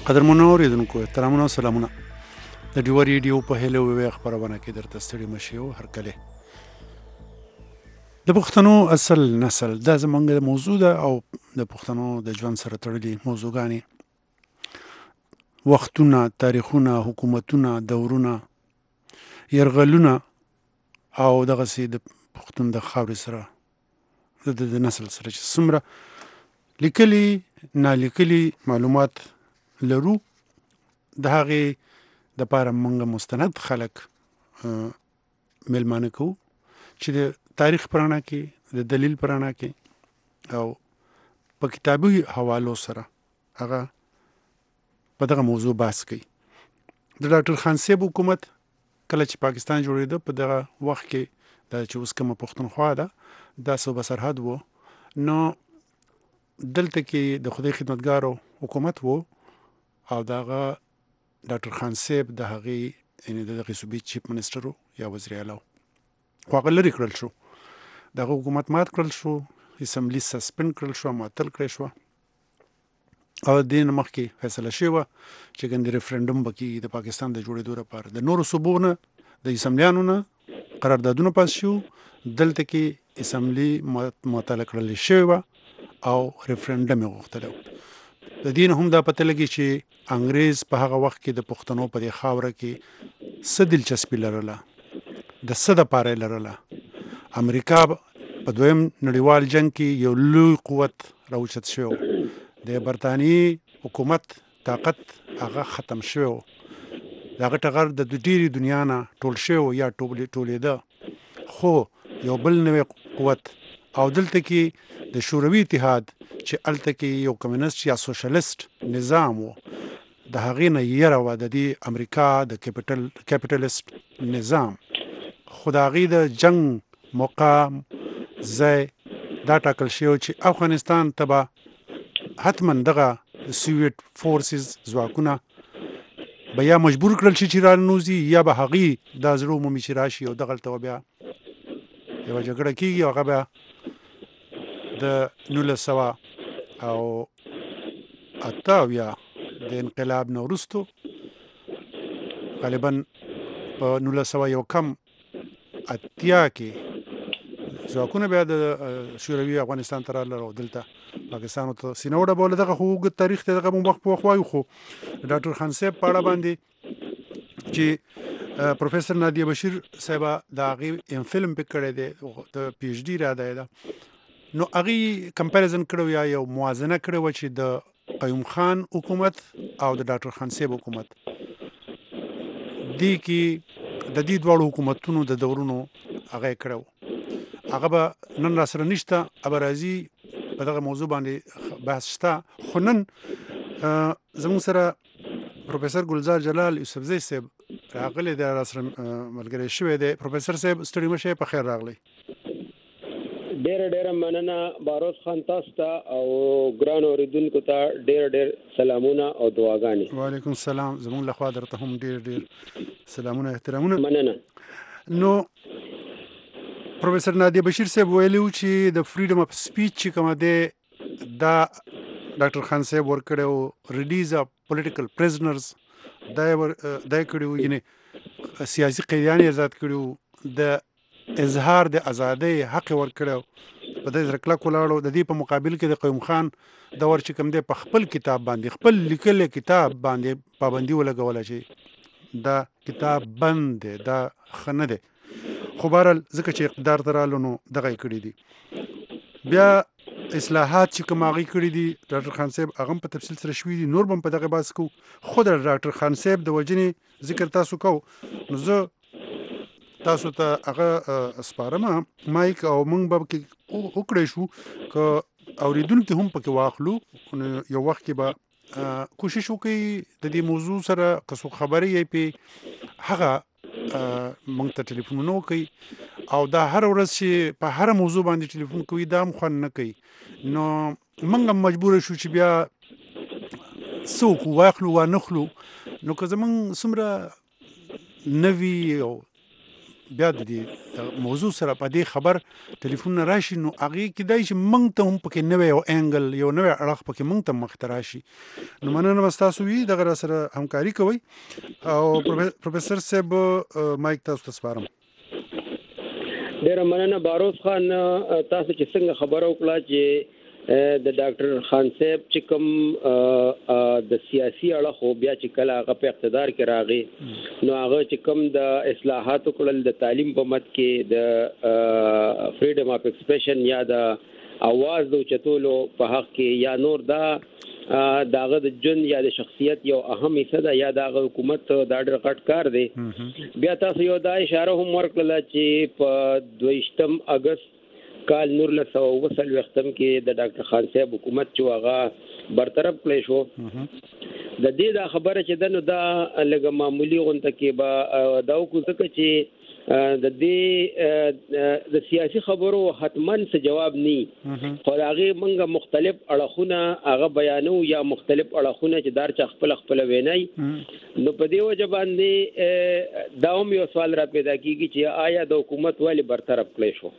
قدرمنو اوریدونکو احترامونه او سلامونه د ډیو ریډیو په هلو وی خبرونه کې درته ستړي مشیو هر کله د پښتنو اصل نسل دا زمونږ د موضوع ده او د پښتنو د ژوند سره تړلي موضوعګانی وختونه تاریخونه حکومتونه دورونه يرغلونه او دغه سي د پښتون د خاورې سره د نسل سره چې څومره لیکلي نالیکلي معلومات لرو د هغې د پاره مونږ مستند خلک ملمانه کوو چې د تاریخ پرانا کې د دلیل پرانا کې او په کتابي حوالو سره هغه په دغه موضوع بحث کوي د ډاکټر خان صاحب حکومت کله چې پاکستان جوړېده په دغه وخت کې دا چې اوس کومه پښتونخوا ده دا صوبه سرحد و نو دلته کې د خدای خدمتګارو حکومت و او دغه ډاکټر خان صاحب د هغې یعنې دغه صوبې چیف منسټر یا وزیر اعلی خو هغه لرې کړل شو دغه حکومت مات کړل شو اسمبلی سسپند کړل شو معطل کړی شو او د دې نه مخکې فیصله شوې چې ګندې ریفرنډم به کېږي د پاکستان د جوړېدو لپاره د نورو صوبو نه د اسمبلیانو نه قراردادونه پاس شو دلته کې اسمبلی معطله کړل شوې وه او ریفرنډم یې غوښتلی د دې نه هم دا پته لګي چې انګریز په هغه وخت کې د پښتنو په دې خاوره کې څه دلچسپي لرله د څه دپاره یې لرله امریکا په دویم نړیوال جنګ کې یو لوی قوت راوچت شوی د برطانیې حکومت طاقت هغه ختم شوی د هغه ټغر د ډېرې دنیا نه ټول شوی یا ټولېده خو یو بل نوی قوت او دلته کې د شوروي اتحاد چې هلته کې یو کمیونست یا سوشلیست نظام و د هغې نه یره وه د دې امریکا د کیپیټلیست نظام خو د هغې د جنګ مقام ځای دا ټاکل شوی چې افغانستان ته به حتما دغه سوویت فورسز ځواکونه به یا مجبور کړل شي چې راننوځي یا به هغې دا زړه عمومي چې راشي او دغلته به بیا یوه جګړه کېږي او هغه بیا د 1908 د انقلاب نه وروستو غالبا په 1980 کې ځواکونه بیا د شوروي افغانستان ته راغلل او دلته پاکستان ته سینه وډبوله دغه خو اوږد تاریخ دی دغه وخت په وخت وایو خو ډاکټر خان صاحب په اړه باندې چې پروفیسر نادیه بشیر صاحبه د هغې ام فلم پې کړی دی د پی ایچ ډي را دی نو هغې کمپیریزن کړی یا یو موازنه کړې وه چې د قیوم خان حکومت او د ډاکټر خان صاحب حکومت دې کې د دې دواړو حکومتونو د دورونو هغه یې کړی و هغه به نن را سره نشته به راځي په دغه موضوع باندې بحث شته خو نن زموږ سره پروفیسر ګلزار جلال یوسفزی صاحب راغلی دی را سره ملګری شوی دی پروفیسر صاحب ستړي مه شئ په خیر راغلی ډېره مننه باروس خان تاسو ته او ګران اورېدونکو ته ډېر سلامونه او دعاګانې وعلیکم السلام زموږ لخوا درته هم ډېر سلامونه احترامونه مننه نو پروفیسر نادیه بشیر صاحب ویلي و چې د فریډم اف سپیچ چې کومه دی دا ډاکټر خان صاحب ورکړی و ریلیز اف پولیټیکل پریزنرز دا یې کړي و یعنې سیاسي قیدیان یې آزاد کړي و د اظهار د ازادۍ حق یې ورکړی و په دې سره کلک ولاړ و د دې په مقابل کې د قیوم خان دور چې کوم دی په خپل کتاب باندې خپل لیکلی کتاب باندې پابندي ولګوله چې دا کتاب بند دی دا ښه نه دی خو بهرحال ځکه چې اقتدار ته رالو نو دغه یې کړي دي بیا اصلاحات چې کوم هغې کړي دي ډاکټر خان صاحب هغه هم په تفصیل سره شوي دي نور به هم په دغه بحث کوو خو د ډاکټر خان صاحب د وجنې ذکر تاسو کوو نو زه تاسو ته هغه سپارم مایک او موږ به پکې وکړی شو که اورېدونکي هم پکې واخلو یو وخت کې به کوشش وکړي د دې موضوع سره که څوک خبرې یې پې هغه موږ ته ټلیفونونه وکړي او دا هر ورځ چې په هره موضوع باندې ټلیفون کوي دا هم خوند نه کوي نو موږ هم مجبوره شو چې بیا څوک واخلو وانخلو نو که زموږ څومره نوي او بیا د دې موضوع سره په دې خبر ټلیفون راشي نو هغه کېدای شي مونږ ته هم پکې نوې یو انګل یو نوې اړخ پکې مونږ ته مخ ته راشي. نو مننه تاسو وی دغه سره همکاري کوي او پروفیسور صاحب مایک تاسو ته سپارم. ډیر مننه باروز خان، تاسو چې څنګه خبرو وکړه چې د ډاکټر خان صاحب چې کوم د سیاسي اړه خو بیا چې کله هغه په اقتدار کې راغی نو هغه چې کوم د اصلاحاتو کول د تعلیم په مت کې د فریډم اف ایکسپریشن یا د اواز د چتولو په حق کې یا نور داغه د جن یا د شخصیت یو اهم حصہ ده یا د حکومت دا ډېر غټ کار دی. بیا تاسو یو دا اشاره هم ورکړه چې په 22 اگست کال 1920 کې د ډاکټر خان صاحب حکومت چې هغه برطرف کړی شو د دې دا خبره چې دنو دا لګه معمولی غونټه کې با دا کو څه چې د دې د سیاسي خبرو حتمن څه جواب ني خو هغه منګه مختلف اړخونه هغه بیانو یا مختلف اړخونه چې دار چ خپل وینای نو په دې وجه باندې دا هم یو سوال را پیدا کیږي چې آیا د حکومت والی برطرف کړی شو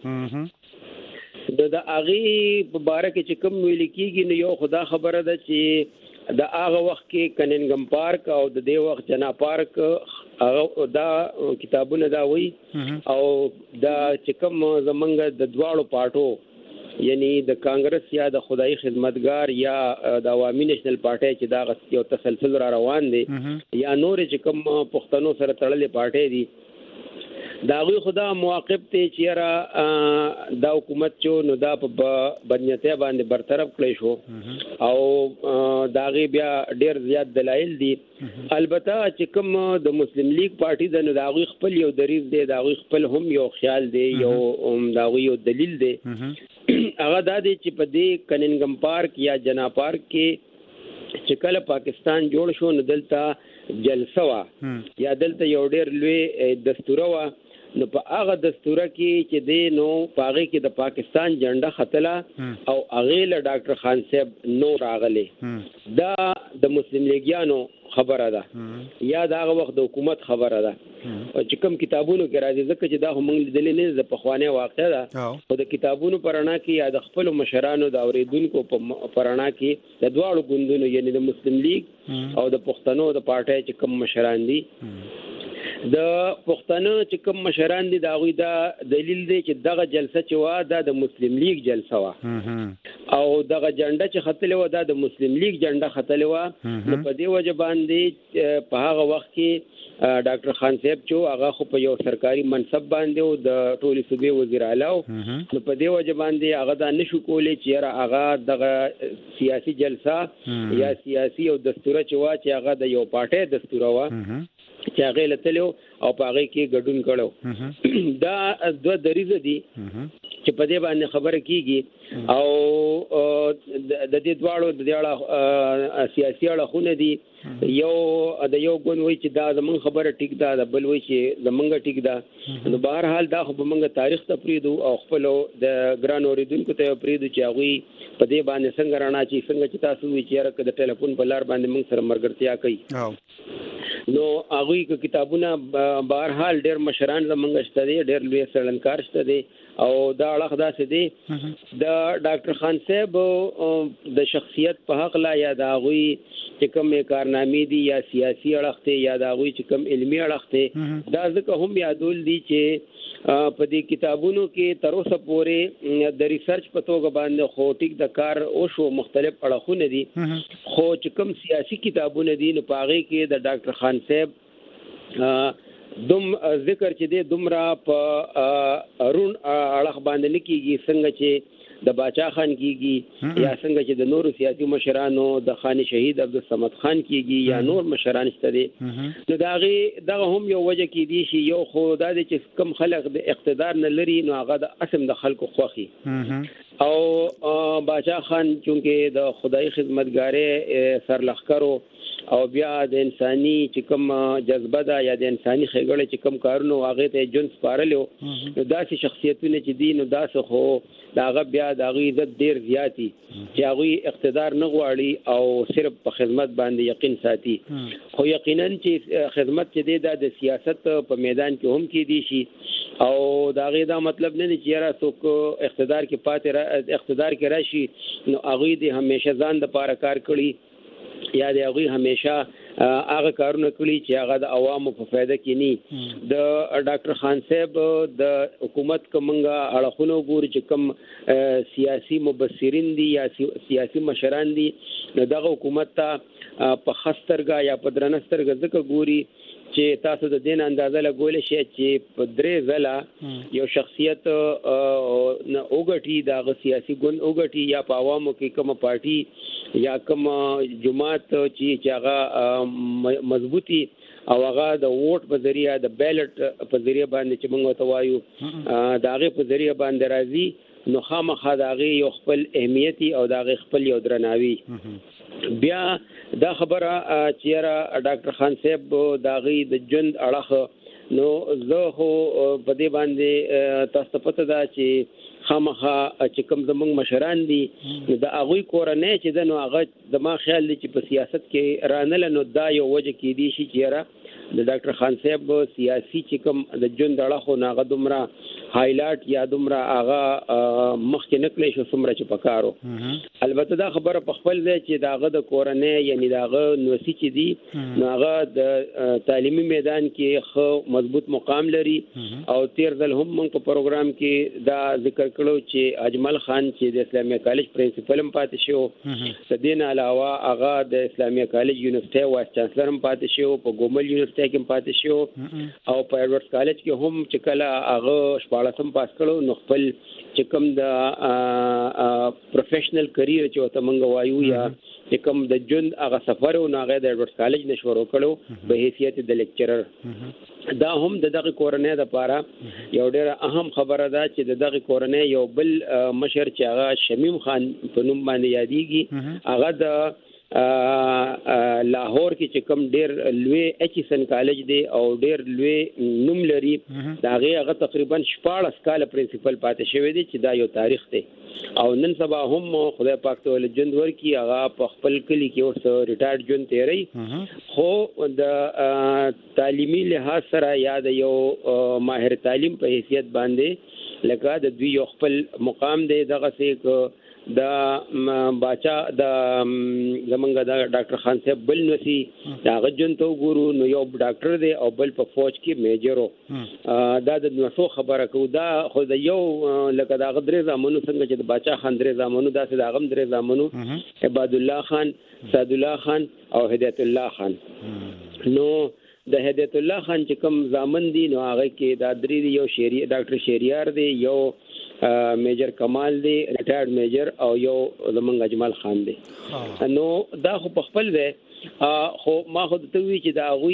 د اغي په باره کې چې کوم ویل کیږي نو یو خدا خبره ده چې د هغه وخت کې کننګم پارک او د دې وخت جنا پارک هغه دا کتابونه دا وی او دا چې کوم زمنګ د دواړو پارټو یعنی د کانګرس یا د خدای خدمتګار یا د عوامي نېشنل پارټي چې دا یو تسلسل را روان دي یا نور چې کوم پښتنو سره تړلې پارټي دي دا غوی خدا مواقف ته چیرې دا حکومت چو نو دا په بدنیته باندې برطرف کړی شو او دا غي بیا ډیر زیات دلایل دي. البته چې کوم د مسلم لیگ پارټي د نو دا غوی خپل یو دریض دی دا غوی خپل هم یو خیال دی یو دا غوی یو دلیل دی هغه دا دی چې په دې کننګم پارک یا جنا پارک کې چې کله پاکستان جوړ شو نو دلته جلسه وا یا دلته یو ډیر لوی دستور وا نو په هغه دستوره کې چې دی نو پاغه کې د پاکستان جنډه خطلا او هغه له ډاکټر خان صاحب نو راغله دا د مسلم لیګیانو خبره ده یا دا هغه وخت د حکومت خبره ده چې کوم کتابونو کې راځي ځکه چې دا هم دلیل نه د پخوانه واقع ده او د کتابونو پرانا کې یا د خپل مشرانو د اوریدونکو په پرانا کې د دواړو ګوندونو یعنی د مسلم لیگ او د پښتنو د پارټي چې کوم مشران دي د پښتنو چې کوم مشران دي دا غوي دا دلیل دی چې دغه جلسه چې وا د مسلم لیگ جلسه وا او دغه جنډه چې خطلې و د مسلم لیگ جنډه خطلې و نو په دې وجه باندې په هغه وخت کې ډاکټر خان صاحب چې هغه خو په یو سرکاري منصب باندې او د ټولي صوبې وزیر اعلی نو په دې وجه باندې هغه دا نشو کولای چې هغه دغه سیاسي جلسه یا سیاسي او دستور چې وا چې هغه د یو پارټي دستور وا چې هغه لتلو او په هغه کې ګډون کړو دا دوه دریزه دي چې په دې باندې خبره کیږي او د دې دواړو د سیاسي اړخونه دي یو ګون وای چې دا زمون خبره ټیک ده د بل وای چې زمونږ ټیک ده نو بهر حال دا خو موږ تاریخ ته پریدو او خپل د ګران اوریدونکو ته پریدو چې هغه په دې باندې څنګه رانا چې څنګه چې تاسو وی چې راکړه د ټلیفون په لار باندې موږ سره مرګرتیا کوي نو هغه کتابونه بهر حال ډېر مشران زمونږ شته دي ډېر لوی سړنکار شته دي او دا اړه داسې دي د ډاکټر خان صاحب د شخصیت په حق لا یا دا غوي چې کوم کارنامې دي یا سیاسي اړه ته یا دا غوي چې کوم علمي اړه ته دا ځکه هم یادول دي چې په دې کتابونو کې تر اوسه پورې د ریسرچ په توګه باندې خو ټیک د کار او شو مختلف اړخونه دي خو چې کوم سیاسي کتابونه دي نو پاغي کې د ډاکټر خان صاحب دوم ذکر چې د دومره په رون اړه باندې نکېږي څنګه چې د باچا خان کیږي یا څنګه چې د نورو سیاسي مشرانو د خان شهید عبدالصمد خان کیږي یا نور مشران شته دي نو دغه هم یو وجه کې دي چې یو خو دا چې کم خلک د اقتدار نه لري نو هغه د اسم د خلکو خوخي او باچا خان چونکه د خدای خدمتګارې سرلخکرو او بیا د انساني چې کوم جذبه ده یا د انساني خېګړې چې کوم کارونه هغه ته جون سپارلو نو داسې شخصیتونه چې دي نو داسې خو داغه بیا دغه عزت ډیر زیاتی چې هغه اقتدار نه غواړي او صرف په خدمت باندې یقین ساتي خو یقینا چې خدمت چې دی د سیاست په میدان کې هم کې دي شي او دا غي دا مطلب نه دی چې را څوک اقتدار کې پاتې اقتدار کې راشي نو هغه دې همیشه ځان د پاره کار کړی یا دې هغه همیشه هغه کارونه کړی چې هغه د عوامو په فایده کې ني د ډاکټر خان صاحب د حکومت کومنګا اړخونو ګور چې کوم سیاسي مبصرین دي یا سیاسي مشران دي نو دغه حکومت ته په خسترګه یا په درنسترګه ځکه ګوري چې تاسو د دین اندازه لګول شي چې په درې ځله یو شخصیت اوګټي د سیاسي ګوند اوګټي یا په عوامو کې کومه پارټي یا کوم جماعت چې هغه مضبوطي او هغه د ووټ په ذریعہ د بیلټ په ذریعہ باندې چې موږ ته وایو د هغه په ذریعہ باندې راځي نو خامخا د هغه یو خپل اهمیت او د هغه خپل یو درناوی بیا دا خبره چې را ډاکټر خان صاحب دا غي د جند اړه نو زه خو په دې باندې تاسو پته دا چې خامخا چې کوم زمونږ مشران دي د هغه کورنۍ چې د نو هغه د ما خیال دي چې په سیاست کې رانل نو دا یو وجه کې دي چې را د ډاکټر خان صاحب سیاسي چې کوم د جند اړه خو ناغه دومره هایلایټ یا دومره هغه مخکې نکړې شو څومره چې پکارو البته دا خبره په خپل ځای چې داغه د کورنۍ یعنی داغه نوسی چې دي ناغه د تعلیمي میدان کې خو مضبوط مقام لري او تیر ځل هم موږ په پروګرام کې دا ذکر کړو چې اجمل خان چې د اسلامي کالج پرنسپل هم پاتې شو د دین علاوه هغه د اسلامي کالج یونیورسيټي وایس چانسلر هم پاتې شو په ګومل یونیورسيټي کې پاتې شو او په ایډورډز کالج کې هم چې کله هغه سم پاس کړو نو خپل چې کوم د پروفیشنل کریئر چې ته مونږ وایو یا چې کوم د جند هغه سفر او هغه د ایډورډز کالج نشورو کړو په حیثیت د لیکچرر دا هم د دغه کورنۍ د پاره یو ډېر اهم خبره ده چې دغه کورنۍ یو بل مشر چې هغه شمیم خان په نوم باندې یادېږي هغه د لاهور کې چې کوم ډېر لوی اچسن کالج دی او ډېر لوی نوم لري دا هغه تقریبا 14 کال پرنسپل پاتې شوی دی چې دا یو تاریخ دی او نن سبا هم خدای پاک ته ول جند ورکی هغه په خپل کلی کې اوس ریټایرډ جون تیری خو د تعلیمي لحاظ سره یاد یو ماهر تعلیم په حیثیت باندې لکه د دوی یو خپل مقام دی دغه څه دا باچا د زمونږ د ډاکټر خان صاحب بل نوسی دا غجن ته ګورو نو یو ډاکټر دی او بل په فوج کې میجرو دا د نوسو خبره کو دا خو د یو لکه دا غدرې زمونو څنګه چې د باچا خان درې زمونو داسې دا غم درې زمونو عباد الله خان سعد الله خان او هدایت الله خان نو د هدایت الله خان چې کوم زامن دي نو هغه کې دا درې یو شهري ډاکټر شهریار دی یو میجر کمال دی ریټایرډ میجر او یو زمونږ اجمل خان دی نو دا خو په خپل دی خو ما خو ته وی چې دا غوي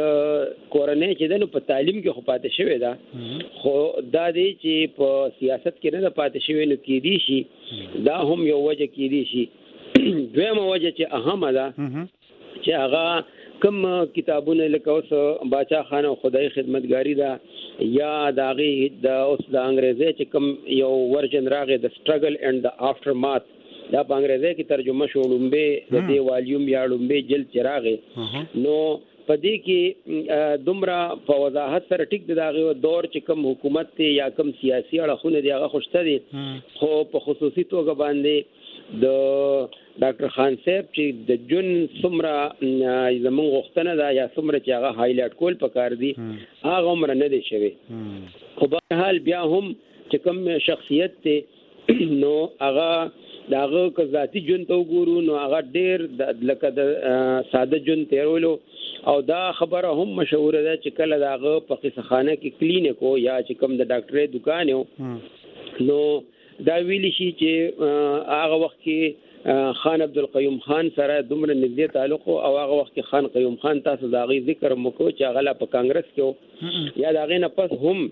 کورنۍ چې دنو په تعلیم کې خو پاتې شوی دا خو دا دی چې په سیاست کې نه پاتې شوی نو کې دي شي دا هم یو وجه کې دي شي دویمه وجه چې اهم ده چې هغه کوم کتابونه لکه اوس باچا خان او خدای خدمتګاری دا یا داغي د اوس د انګریزي چې کوم یو ورژن راغی د سټرګل اینڈ د افټر مات دا په انګریزي کې ترجمه شو لومبه د دې والیوم یا لومبه جلد چراغه نو په دې کې دومره په وضاحت سره ټیک دغه دور چې کوم حکومت یا کوم سیاسي اړخونه دی هغه خوشته دي خو په خصوصي توګه باندې د ډاکټر خان صاحب چې د جون سمره زمون غوښتنه دا یا سمره چې هغه هایلایټ کول پکار دي هغه عمر نه دی شوی خو په حال بیا هم چې کوم شخصیت ته نو هغه داغه که ذاتی جون ته وګورو نو هغه ډېر لکه د ساده جون تیرولو او دا خبره هم مشهور ده چې کله داغه په قصخانه کې کلینیکو یا چې کوم د ډاکټرې دکان یو نو دا ویلی شي چې هغه وخت کې خان عبدالقیوم خان سره دومره نږدې تعلق او هغه وخت کې خان قیوم خان تاسو دا غي ذکر مکو چې هغه په کانګرس کې یا دا غي نه پس هم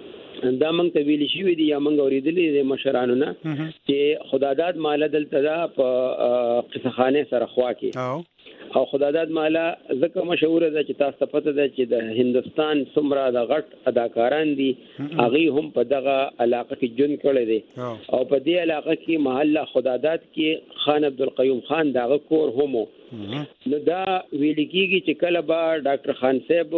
دا مونږ ته ویلی شي دی یا مونږ اوریدلې د مشرانو نه چې خداداد مال دلته دا په قصخانه سره خوا کې او خداداد مالا ځکه مشهور ده چې تاسو ته پته ده چې د هندستان څومره د غټ اداکاران دي هغه هم په دغه علاقه کې جون کړی دي او په دې علاقه کې محله خداداد کې خان عبدالقیوم خان دغه کور هم نو دا ویل کېږي چې کله به ډاکټر خان صاحب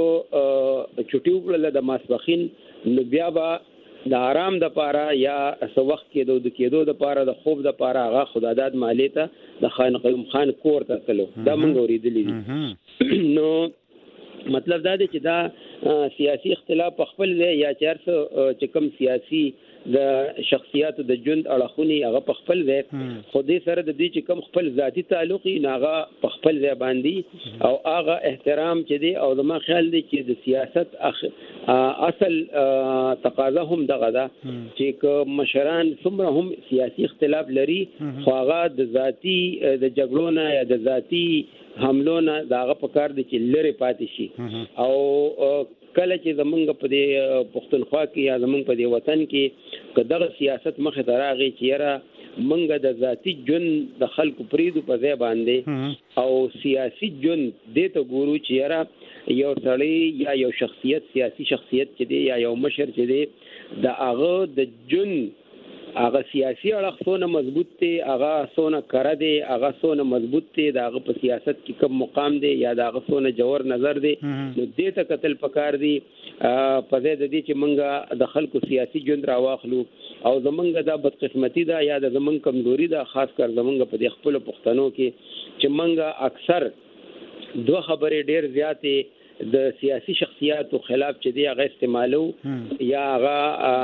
چټي وکړل د ماسپخین نو بیا به د آرام د پاره یا څو وخت کې د کېدو د پاره د خوب د پاره هغه خداداد مالی ته د خان قیوم خان کور ته تلو دا موږ اوریدلې نو مطلب دا دی چې دا سیاسي اختلاف په خپل دی یا چې کوم سیاسي د شخصیاتو د ژوند اړخونی هغه په خپل دی خو دې سره د دې چې کوم خپل ذاتی تعلقي هغه په خپل ځای باندې او هغه احترام چې دی او زما خیال دی چې د سیاست اصل تقاضا هم دغه ده چې مشران څومره هم سیاسي اختلاف لري خو هغه د ذاتی د جګړو نه یا د ذاتی حملو نه داغه په کار دي چې لری پاتې شي او کله چې زمونږ په دې پښتونخوا کې یا زمونږ په دې وطن کې کداغه سیاست مخه تراغي چې را مونږ د ذاتی جون د خلکو پریدو په ځای باندې او سیاسي جون دې ته ګورو چې را یو سړی یا یو شخصیت سیاسي شخصیت چې دی یا یو مشر چې دی د هغه د جون هغه سیاسي اړخ څونه مضبوط دی هغه څونه کړه دی هغه څونه مضبوط دی د هغه په سیاست کې کوم مقام دی یا د هغه څونه جوړ نظر دی نو دې ته قتل پکار دی په دې د دې چې مونږه د خلکو سیاسي ژوند راواخلو او زمونږ د بدقسمتي دا یا د زمونږ کمزوري دا خاص کر زمونږ په دې خپل پښتنو کې چې مونږه اکثر دوه خبرې ډېر زیاتې د سیاسي شخصیاتو خلاف چې دی هغه استعمالو یا هغه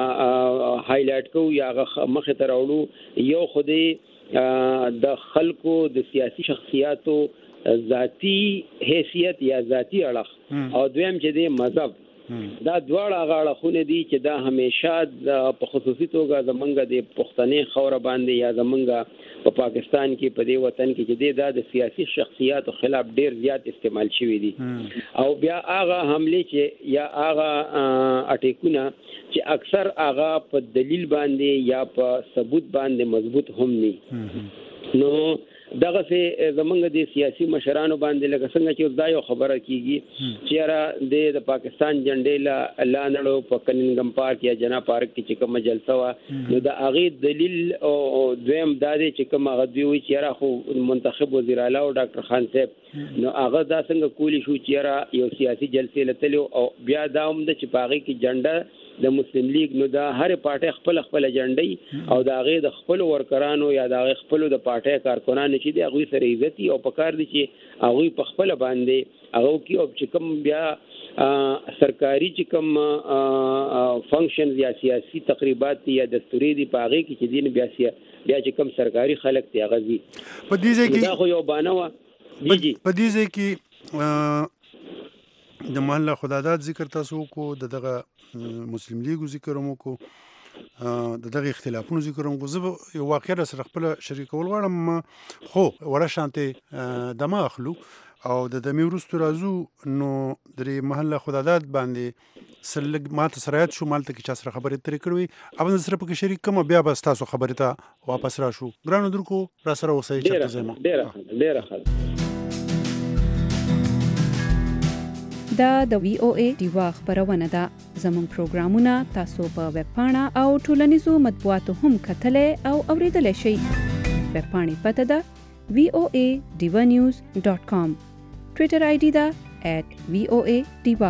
هایلایټ کو یا هغه مخه ته راوړو یو خودي د خلکو د سیاسي شخصیاتو ذاتی حیثیت یا ذاتی اړخ او دویم چې دی مذهب دا دواړه غاړه دي چې دا همیشه په خصوصي توګه زمونږ د پښتنې خوره باندې یا زمونږ په پاکستان کې په دې وطن کې چې د سیاسي شخصیاتو خلاف ډیر زیات استعمال شوی دي او بیا هغه حمله چې یا هغه اټیکونه چې اکثر هغه په دلیل باندې یا په ثبوت باندې مضبوط هم ني نو دغه سه زمونږ د سیاسي مشرانو باندې لکه څنګه چې دا یو خبره کیږي چې را د پاکستان جنډې لا لانړو په کننګم پارک یا جنا پارک کې چې کوم جلسه وا نو د هغه دلیل او دویم دا دی چې کوم هغه دی چې را خو منتخب وزیر اعلی او ډاکټر خان صاحب نو هغه دا څنګه کولی شو چې را یو سیاسي جلسه لته او بیا دا هم د چپاغي کې جنډه د مسلم لیگ نو دا هر پارټي خپل جنډي او دا غي د خپل ورکرانو یا دا خپل د پارټي کارکونانو چې دی هغه سره عزت او پکار دي چې هغه په خپل باندې هغه کې او چې کوم بیا سرکاري چې کوم فنکشن یا سیاسي تقریبات یا دستوري دي پاغي کې چې دین بیا چې کوم سرکاري خلک دی هغه دي په دې ځای کې دا خو یو بانه په دې ځای کې د محله خداداد ذکر تاسو کو دغه مسلم لیګو ذکر مو کو دغه اختلافونو ذکر مو زه یو واقعیا سره خپل شریکول غواړم خو وړه شانته دمه اخلو او د میورستو رازو نو د محله خداداد باندې سلګ ماته سرایت شو مالته کې چا سره خبرې ترې کړې اوبه سره پکې شریک کوم بیا بس تاسو خبرې ته واپس راشو ګرانو درکو را سره وسای چرته زما ډیره دا د وی او ای دیوا خبرونه ده زموږ پروګرامونه تاسو په ویب پاڼه او ټولنیزو مطبوعاتو هم کتلې او اوریدلای شئ ویب پاڼې پته ده voanews.com ټوئیټر آی ډي ده @voadiva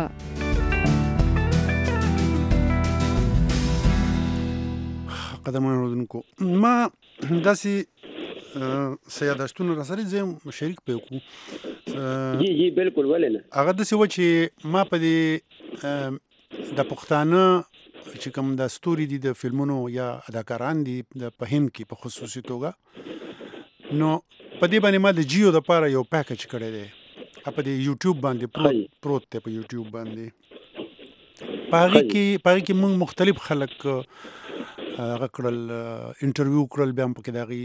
قدمونه ورودونکو ما داسي سیادتونه را سره زم شریک پېکو جی بالکل ولنه هغه د څه و چې ما په دې د پښتانه چې کوم د ستوري دي د فلمونو یا اداکاران دي د په هند کې په خصوصي توګه نو په دې باندې ما د جیو د پاره یو پیکج کړی دی په دې یوټیوب باندې پروت دی په یوټیوب باندې پاره کې موږ مختلف خلک هغه کړل انټرویو کړل بیا په کې دغه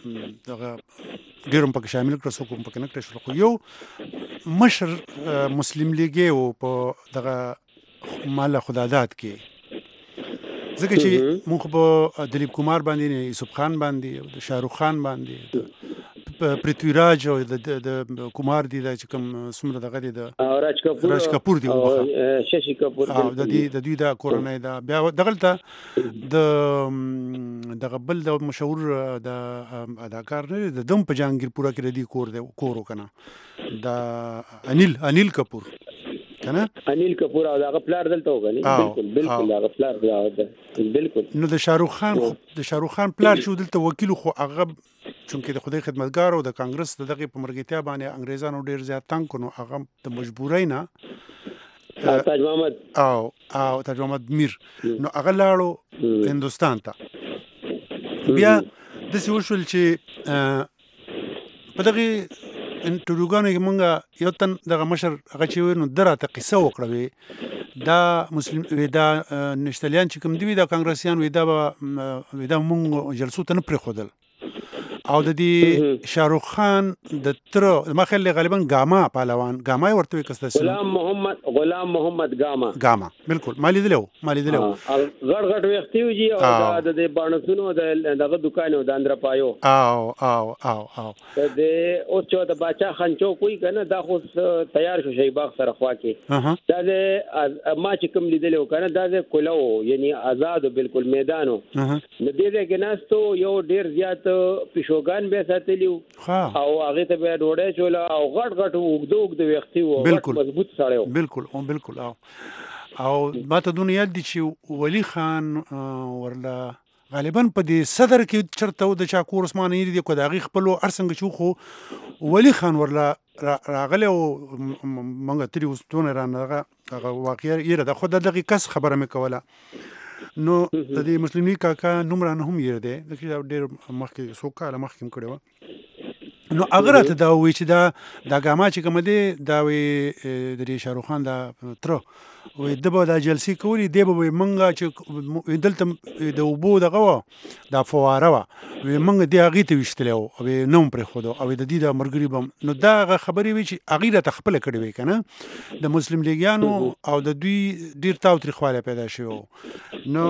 ډیرم پکې شامل کړو سو کوم پکې نه کړو خو یو مشر مسلم لیګ او په دغه مال خداداد کې ځکه چې موږ په دلیپ کمار باندې یوسف خان باندې شاهرخ خان باندې پرتویراج او د کومار دي چې کوم څومره دغه دي د راج کپور دي ششي کپور او د دوی د کورنۍ دا بیا دغلته د بل د مشهور د اداکار نه د دم په جهانگیر پورا کې ردی کور وکنه د انیل کپور کنه انیل کپور او دا پلار دلته وګني بالکل دا پلار بالکل نو د شاروخ خان پلار شو دلته وکیل خو هغه چونکه د خدای خدمتګار او د کانګرس دغه په مرګتیا باندې انګریزانو ډیر زیات تنگ کړو هغه د مجبورۍ نه تاج محمد او تاج محمد میر نو هغه لاړو هندستان ته بیا د څه وشول چې په دغه انټروګانو کې مونږه یو تن دغه مشر هغه چې نو دراته قصه وکړه دا مسلم دا نشتلیان چې کوم دی دا کانګرسیان دا مونږ جلسو ته نه پرېښودل او د دې شاروخ خان د تر ما خل غالبا ګاما پهلوان ګاما ورته کسته غلام محمد ګاما بالکل مالی دلو غړ وختیو جی او د بانسونو دغه دکان او د اندر پایو او د او چو د باچا خانچو کوئی کنه دا خو تیار شو شي باغ سره خوا کې دا ما چې کوم لیدلو کنه دا کولو یعنی آزاد بالکل میدانو د دې کې ناستو یو ډیر زیات پیشوګان به ساتلیو او هغه ته به ډوډۍ چولا او غټ وګدو وختي او مضبوط سړیو بالکل او ماته دنیا دي چې ولی خان ورلا غالبا په دې صدر کې چرته د چاکور عثماني دي کو دغه خپل ارسنګ شو خو ولی خان ورلا راغله او مونږ تری وستونه رانغه واقعي یره د خود دغه کس خبره مې کوله نو د دې مسلمي کاکا نمبر نه هم یره ده د ډېر مخکې سوکاله مخکې کړو نو اگر ته دا وی چې دا ګاما چې کوم دی دا وی د شاروخ خان دا تر وی دبا د جلسې کولی دی به منګه چې دلته د وبو دغه دا فواره وی منګه دی هغه ته وشتلو او نوم پر خود او د دې د مرګري بم نو دا خبرې وی چې اغیره تخپل کړي وی کنه د مسلم لیګیانو او د دوی ډیر تاوتریخواله پیدا شو نو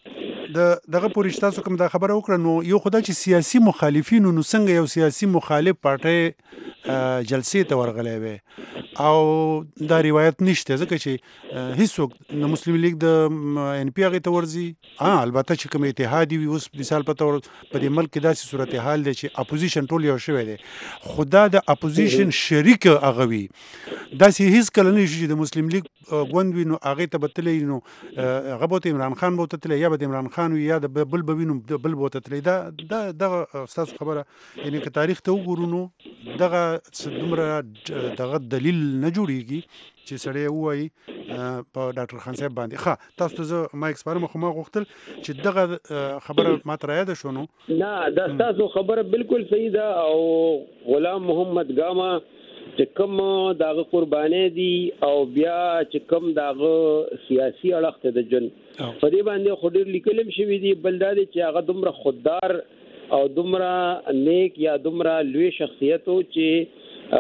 دغه پوری تاسو کوم دا خبره وکړه نو یو خدای چې سیاسي مخالفین نو څنګه یو سیاسي مخالف پارټي جلسې ته ورغلې وي او دا روایت نشته ځکه چې هیڅوک د مسلم لیگ د ان پی هغه ته ورځي البته چې کوم اتحادی وي اوس مثال په تور په دې ملک داسې صورتحال دی چې اپوزیشن ټول یو شوی دی خدا د اپوزیشن شریک هغه وي داسې هیڅ کله نه شي د مسلم لیگ غوند وي نو هغه ته بتلې نو هغه بوت عمران خان بوت تلې یا د عمران خان یا د بل بوینو د بل بوت تلې دا دغه استاد خبره یعنی که تاریخ ته وګورو نو دغه دومره دغه دلیل نه جوړیږي چې سړی وایي په ډاکټر خان صاحب باندې تاسو ته ما ایکسپایر مخه غوښتل چې دغه خبره ما تر یاد شونو نه دا تاسو خبره بالکل صحیح ده او غلام محمد ګاما چې کوم دغه قرباني دي او بیا چې کوم دغه سیاسي اړخ ته د جن په دې باندې خډیر لیکلم شوی دي بلداد چې هغه دومره خوددار او دومره نیک یا دومره لوی شخصیت او چې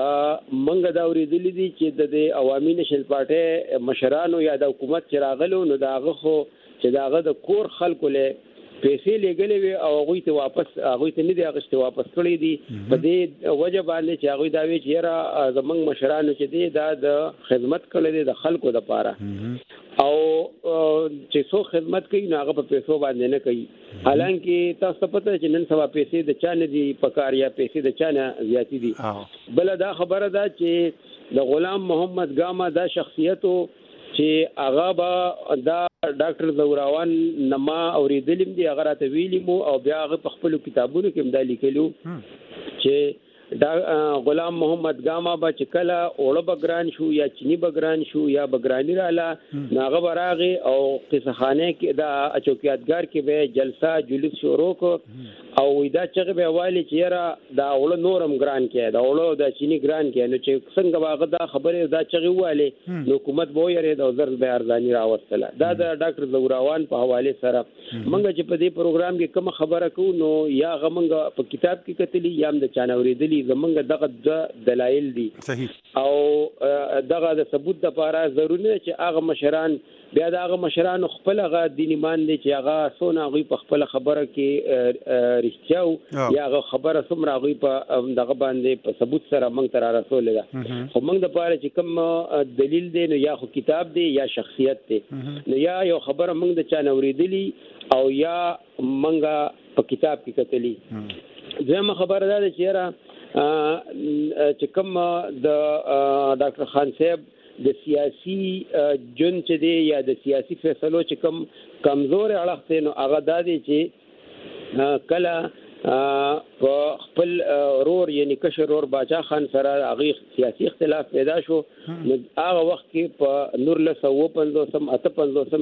منګه دا ورېدلې دي چې د عوامي نشل پارټي مشرانو یا د حکومت چې راغلو نو داغه خو چې داغه د کور خلکو له پیسې لګلې وي او هغه ته واپس هغه ته نه دی هغه واپس کړی دي په دې وجه باندې چې هغه دا وی چې را زمنګ مشرانو چې دی دا د خدمت کړل دي د خلکو لپاره او چې څو خدمت کوي نو هغه په پیسو باندې نه کوي حالانکه تاسو پته چې نن سبا پیسې د چا نه دي پکار یا پیسې د چا نه زیاتی دي بل دا خبره ده چې د غلام محمد ګاما دا شخصیتو چې هغه با دا ډاکټر زوراوان نما اوریدلم دي هغه راته ویلم او بیا هغه په خپل کتابونو کې مدا لیکلو چې دا غلام محمد ګاما با چې کله اوړه بګران شو یا چینی بګران شو یا بګرانی رااله ناغه براغه او قصه خانه کې دا چوکیاتګار کې به جلسه جلوس شروع کو او دا چې به والی چې را دا اوړه نورم ګران کې دا اوړه د چینی ګران کې نو چې څنګه واغه دا خبره دا چې والی حکومت به یې د وزر به ارزانی راوستله دا د ډاکټر زوراوان په حواله سره منګه چې په دې پروګرام کې کوم خبره کو نو یا غمنګ په کتاب کې کتلی یا د چانوري زمونږ دغه دلایل دي صحیح او دغه د ثبوت لپاره ضروري چې هغه مشران بیا دا هغه مشرانو خپل هغه دین ایمان دي چې هغه سونه هغه په خپل خبره کې رښتیا یا هغه خبره څومره هغه په دغه باندې په ثبوت سره موږ تر رسول ده خو موږ د پاره چې کوم دلیل دی نو یا خو کتاب دی یا شخصیت دی نو یا یو خبره موږ د چا نوریدلی او یا موږ په کتاب کې کتلی زموږ خبره ده چې کوم د ډاکټر خان صاحب د سیاسي جن چې دی یا د سیاسي فیصلو چې کوم کمزور اړخ دی نو هغه دا دی چې کله په خپل رور یعنی کشر رور باچا خان سره هغه سیاسي اختلاف پیدا شو نو هغه وخت کې په 1955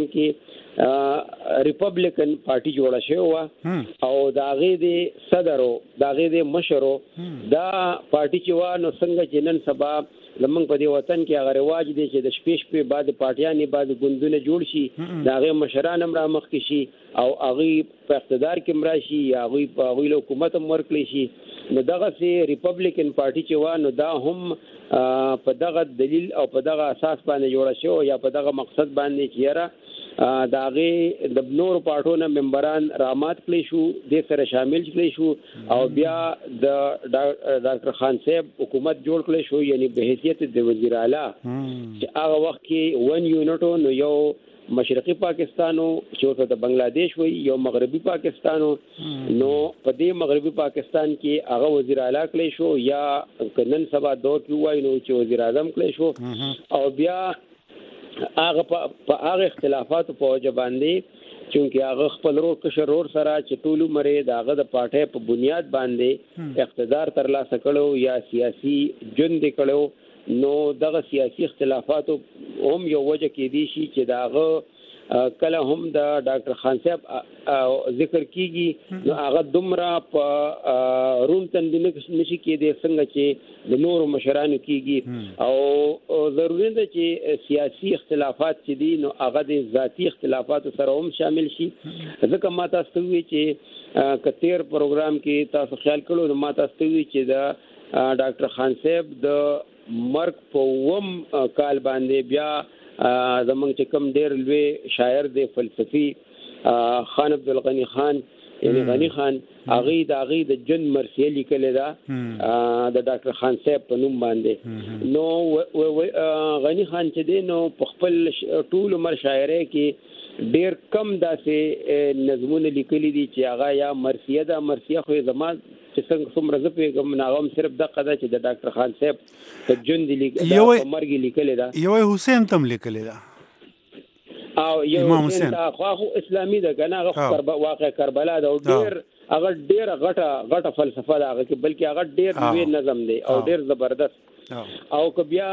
کې ریپبلیکن پارټي جوړه شوه او د هغه د صدرو د هغه د مشرو دا پارټي چې و نو څنګه چې نن سبا زمونږ په دې وطن کې هغه رواج دی چې د شپې بعد پارټیانې بعد ګوندونه جوړ شي د هغې مشران هم رامخکې شي او هغوی په اقتدار کې هم راشي یا هغوی په هغوی له حکومت هم ورکړی شي نو دغسې ریپبلیکن پارټي چې وه نو دا هم په دغه دلیل او په دغه اساس باندې جوړه شوه یا په دغه مقصد باندې چې یاره د هغې د نورو پارټو نه ممبران رامات کړی شو دې سره شامل کړی شو او بیا د ډاکټر خان صاحب حکومت جوړ کړی شو یعنی به حیثیت د وزیر اعلی چې هغه وخت کې ون یونټو نو یو مشرقي پاکستانو چې ورته د بنگلاديش وي یو مغربي پاکستانو نو په دې مغربي پاکستان کې هغه وزیر اعلی کړی شو یا نن سبا دور کې وای نو چې وزیر اعظم کړی شو او بیا هغه په هغه اختلافاتو په وجه باندې چونکه هغه خپل رور کشر رور سره چې ټول عمر داغه د پاټه په بنیاد باندې اقتدار ترلاسه کړو یا سیاسي جون دې کړو نو دغه سیاسي اختلافاتو هم یو وجه کې دي شي چې داغه کله هم د ډاکټر خان صاحب ذکر کیږي نو هغه دومره په رون تندنه نشي کېدی څنګه چې د نورو مشرانو کیږي او ضروري ده چې سیاسي اختلافات چې دي نو هغه د ذاتی اختلافات سره هم شامل شي ځکه ما تاسو وی چې کثیر پروګرام کې تاسو خیال کړو نو ما تاسو وی چې د ډاکټر خان صاحب د مرګ په وم کال باندې بیا زمونږ چې کوم ډېر لوی شاعر دی فلسفي خان عبدالغني خان یعنی غنی خان هغه د جن مرثیه لیکلې ده د ډاکټر خان صاحب په نوم باندې نو غنی خان چې دی نو په خپل ټول عمر شاعرۍ کې ډېر کم داسې نظمونه لیکلي دي چې هغه یا مرثیه ده مرثیه خو زمان چې څنګه څومره زه پیغام ناغم صرف دغه ده چې د ډاکټر خان صاحب په جون دی مرګ لیکلې ده یو حسین تم لیکلې ده او یو حسین خو اسلامي ده کنه هغه واقع کربلا ده او هغه ډیر غټه فلسفه ده هغه بلکې هغه ډیر لوی نظم دی او ډیر زبردست او که بیا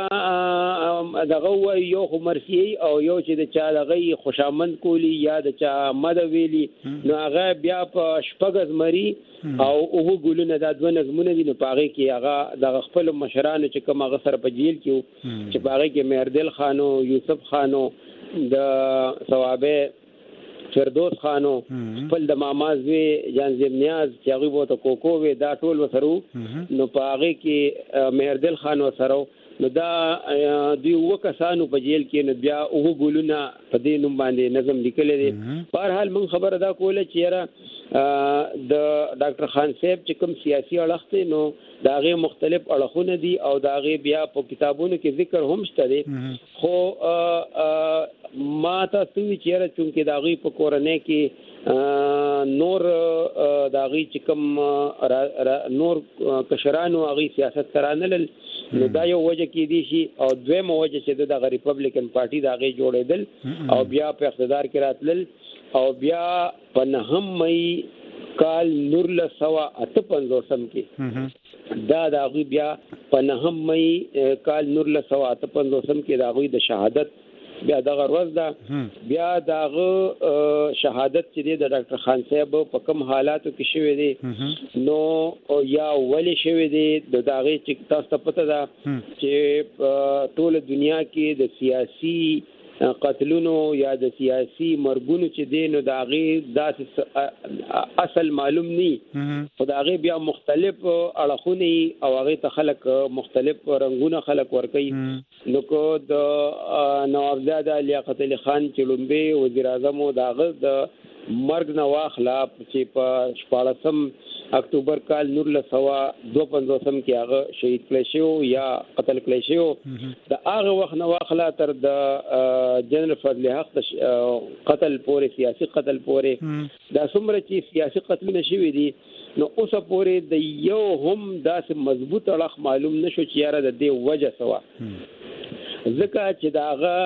دغه یو مرثیه او یو چې د چا دغه خوشامند کولی یا د چا مد ویلی نو هغه بیا په شپږ مری او هغه ګولونه د دوه نظمونه دي نو پاره کې هغه د خپل مشرانو چې کوم هغه سره په جیل کې چې پاره کې مهردل خانو یوسف خانو د ثوابه فردوس خانو خپل د مامازوی جانزیب نیاز چې هغه وو ته کوکو وی دا ټول وسرو نو په هغه کې مهردل خان وسرو نو دا دوی وکسانو په جیل کې نو بیا هغه ګولونه په دې نوم باندې نظم لیکل دي په هر حال موږ خبره دا کوله چې یاره د ډاکټر خان صاحب چې کوم سیاسي اړخ دی نو دا غي مختلف اړخونه دي او دا غي بیا په کتابونو کې ذکر هم شته دي خو ما تاسو چې چونکه دا غي په کورنۍ کې نور دا غي چې کوم نور کشرانو غي سیاست ترانل نو دا یو وجه کې دي شي او دویمه وجه چې د ریپبلیکن پارټي دا غي جوړېدل او بیا په اقتدار کې راتلل او بیا په 9 مې کال 1958 کې دا غي بیا په 9 مې کال 1958 کې دا غي د شهادت بیا دغه ورځ ده بیا دغه شهادت چې د ډاکټر خان صاحب په کوم حالاتو کې شوی دی نو یا ولی شوی دی د دغه چې تاسو ته پته ده چې ټول دنیا کې د سیاسي قتلونو یا د سیاسي مرګونو چې دین او د هغه داس اصل معلوم ني خو د هغه بیا مختلف اړخونه او هغه ته خلک مختلف رنگونه خلک ورکي نو کو د نوابزاده لیاقت علي خان چې لومبي وزیر اعظم او داغه د مرګ نه واخلا چې په 14 اکتوبر کال 1952 کې هغه شهید کړی شو یا قتل کړی شو د هغه وخت نه واخلا تر د جنرال فضل حق قتل پورې سیاسي قتل پورې دا څومره چې سیاسي قتلونه شوي دي نو اوسه پورې د یو هم داسې مضبوط اړخ معلوم نشو چې یاره د دې وجه سوا ځکه چې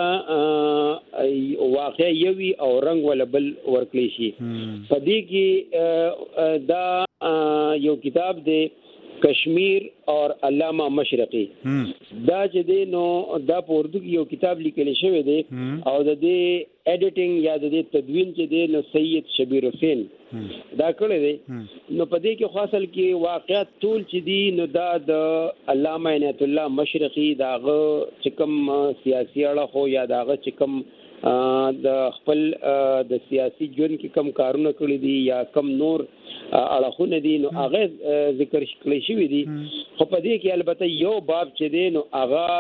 دا هغه واقع یوي او رنگ ولا بل ورکلی شي په دې کې دا یو کتاب دی کشمیر اور علامہ مشرقی دا چې دی نو دا په اردو کې یو کتاب لیکل شوی دی او د دې ایډیټینګ یا د دې تدوین چې دی نو سید شبیر حسین دا کړی دی نو په دې کې خاصل کې واقعات ټول چې دی نو دا د علامہ عنایت الله مشرقی داغه چې کوم سیاسي اړه خو یا داغه چې کوم د خپل د سیاسي ژوند کې کم کارونه کړی دي یا کم نور اړخونه دي نو هغه ذکر کړی شوی دي خو په دې کې البته یو باب چې دی نو هغه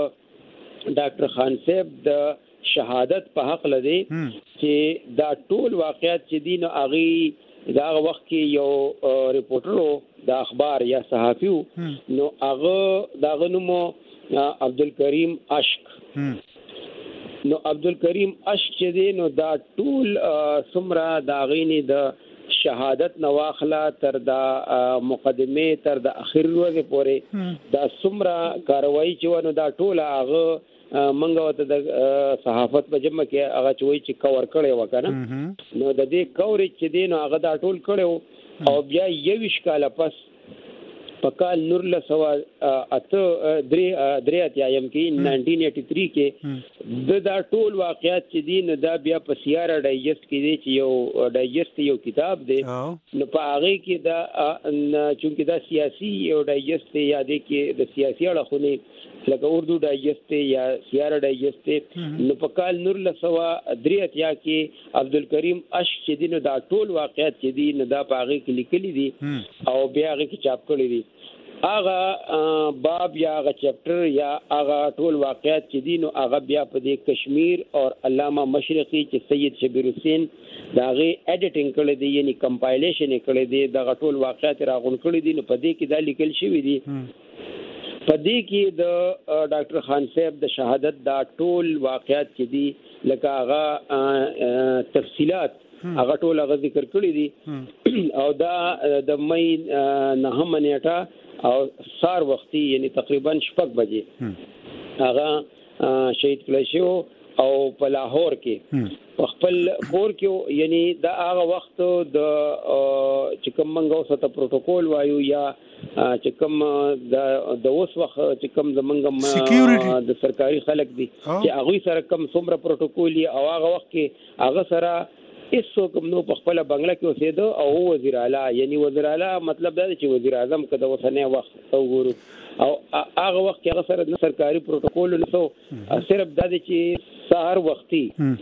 د ډاکټر خان صاحب د شهادت په حق لدی چې دا ټول واقعیت چې دی نو هغه دا وخت کې یو ریپورټرو د اخبار یا صحافیو نو هغه دا غنمو عبدالکریم اشک نو عبدالکریم اشک چې دی نو دا ټول سمرا دا غینی د شهادت نواخلا تر دا مقدمه تر د اخر ورځې پورې دا سمرا کاروایی چې ونو دا ټول هغه منګه وته د صحافت په جمع کې هغه چوي چې کور کړي وکنه نو د دې کورې چې دی نو هغه دا ټول کړو او بیا 21 کال پس په کال 1983 کې 1983 کې دا ټول واقعیت چې دي نو دا بیا په سیاره ډایجست کې دي چې یو ډایجست یو کتاب دی نو په هغه کې دا چونکې دا سیاسي یو ډایجست یا دی کې د سیاسي اړخونه لکه اردو ډایجست یا سیاره ډایجست نو په کال 1983 کې عبدالکریم اشک چې دي نو دا ټول واقعیت چې دي نو دا په هغه کې لیکلي دي او بیا هغه کې چاپ کړی دي هغه باب یا هغه چپټر یا هغه ټول واقعیت چې دي نو هغه بیا په دې کشمیر اور علامہ مشرقی چې سید شبیر حسین دا غي ایډیټینګ کړی دی یعنی کمپایلیشن کړی دی دا ټول واقعیت راغون کړی دي نو په دې کې دا لیکل شوی دی په دې کې د ډاکټر خان صاحب د شهادت دا ټول واقعیت چې دي لکه هغه تفصيلات هغه ټول هغه ذکر کړی دي او دا د مې نه منېټه او سار وختي یعنی تقریبا 6 بجې هغه شهید کړی شو او په لاهور کې خپل کور کې یعنی دا هغه وخت د چې کوم منګو ست پروتوکول وایو یا چې کوم د اوس وخت چې کوم زمنګ د سرکاري خلک دي چې هغه سره کوم څومره پروتوکول او هغه وخت کې هغه سره ایسو کوم نو په خپل بنگله کې اوسېدو او وزیر اعلی یعنی وزیر اعلی مطلب دا چې وزیر اعظم کده وسنه وخت وګورو او هغه وخت کې هغه سره د سرکاري پروتوکول نو صرف دا چې سحر وختي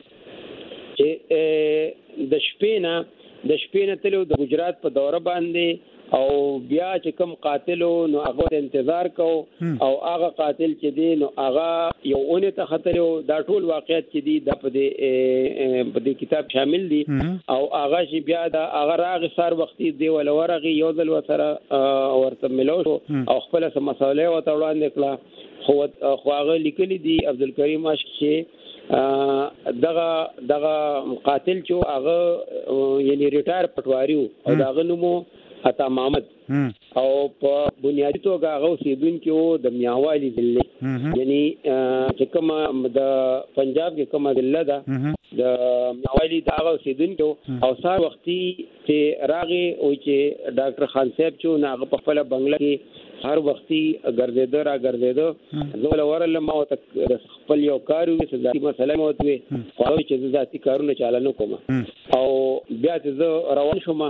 چې د شپې نه تلو د گجرات په دوره باندې او بیا چې کوم قاتلو نو هغه انتظار کو او هغه قاتل چې دی نو هغه یو اونې ته خطر دا ټول واقعیت چې دی د په دې کتاب شامل دي او هغه چې بیا دا هغه راغ سار وختي دی ول ورغي یو ځل وسره ورته ملو او خپل سم مسالې او تړاندې کړه خو هغه لیکلي دي عبدالکریم اشک چې دغه قاتل چې هغه یعنی ریټایر پټواریو او داغه نومو عطا محمد او په بنیادی توګه هغه اوسیدونکو د میاوالی ضلع یعنی چې کوم د پنجاب کې کومه ضلع ده د میاوالی دا هغه اوسیدونکو او سار وختي چې راغي او چې ډاکټر خان صاحب چې هغه په خپل بنگله کې هر وختي ګرځیدو زول ورل ما ته خپل یو کار وي ذاتي مسله مو ته خو چې ذاتي کارونه چالانه کوم او بیا چې زه روان شوم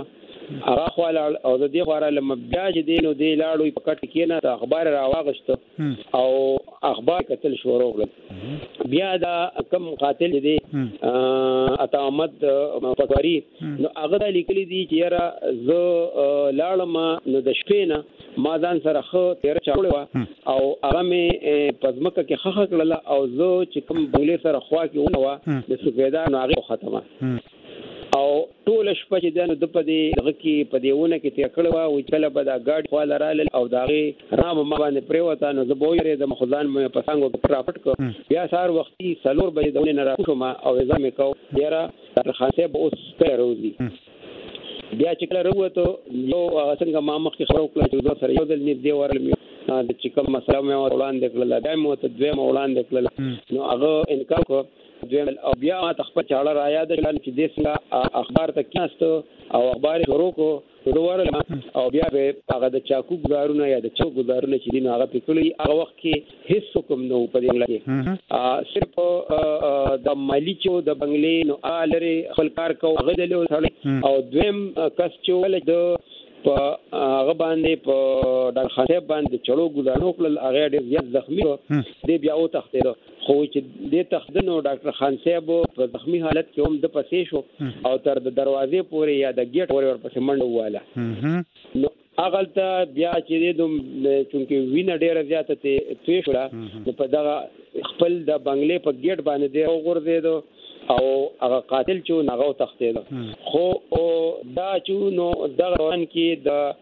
هغه خو او د دې خو لما بیا چې دینو دی لاړو په کټ کې نه اخبار راواغشت او اخبار کتل شروع کړل بیا دا کم قاتل دی عطا احمد پټواری نو هغه لیکلي دي چې را ز لاړم نو د شپې نه ما ځان سره خو تیر چاوړو او هغه مې پزمکه کې خخ کړل او زه چې کوم بنگلې سره خوا کې ونه د سپیدار نو هغه ختمه او ټول شپه چې دنه د پدې دغه کې پدېونه کې تیر کړو او چې له بدا ګاډ خو لراله او داغه رام ما باندې پریوتا نو زه بویره د مخزان مې پسانګو پر راپټ کو بیا سار وختي سلور بجې دونه نه راکوم او ځم کو ډیره ډاکټر خان صاحب اوس پر روزي بیا چې کله وروته یو څنګه ما مخکې خبرو کړل چې دوه سره یو ځل نږدې ورل د چې کوم مسله مې وړاندې کړل دا مو ته دوه وړاندې کړل نو هغه انکار کو دویم او بیا تخپل چاړه را یاد کړل چې د څنګه اخبار ته کېست او اخبار شروع کو ورل او بیا به هغه د چاکو ګزارونه یا د چاکو ګزارونه چې دین هغه پکړي هغه وخت کې هیڅ حکم نو په دې لګي صرف د مالی چو د بنگلې نو الری خپل کار کو هغه دلو او دویم کس چې ول د په هغه باندې په ډاکټر خان صاحب باندې چړو ګزارو کړل هغه ډېر زیات زخمی و دی بیا او تختیدو خو چې د تخدنو ډاکټر خان صاحب په زخمی حالت کې هم د پسې شو او تر د دروازې پورې یا د گیټ پورې ورپسې منډه واله نو هغه ته بیا چې د چونکی وینه ډېر زیاته ته توی شو نو په دغه خپل د بنگلې په گیټ باندې دی وګرځیدو او هغه قاتل چې ناغو تختیدو خو دا چې نو دغه روان کې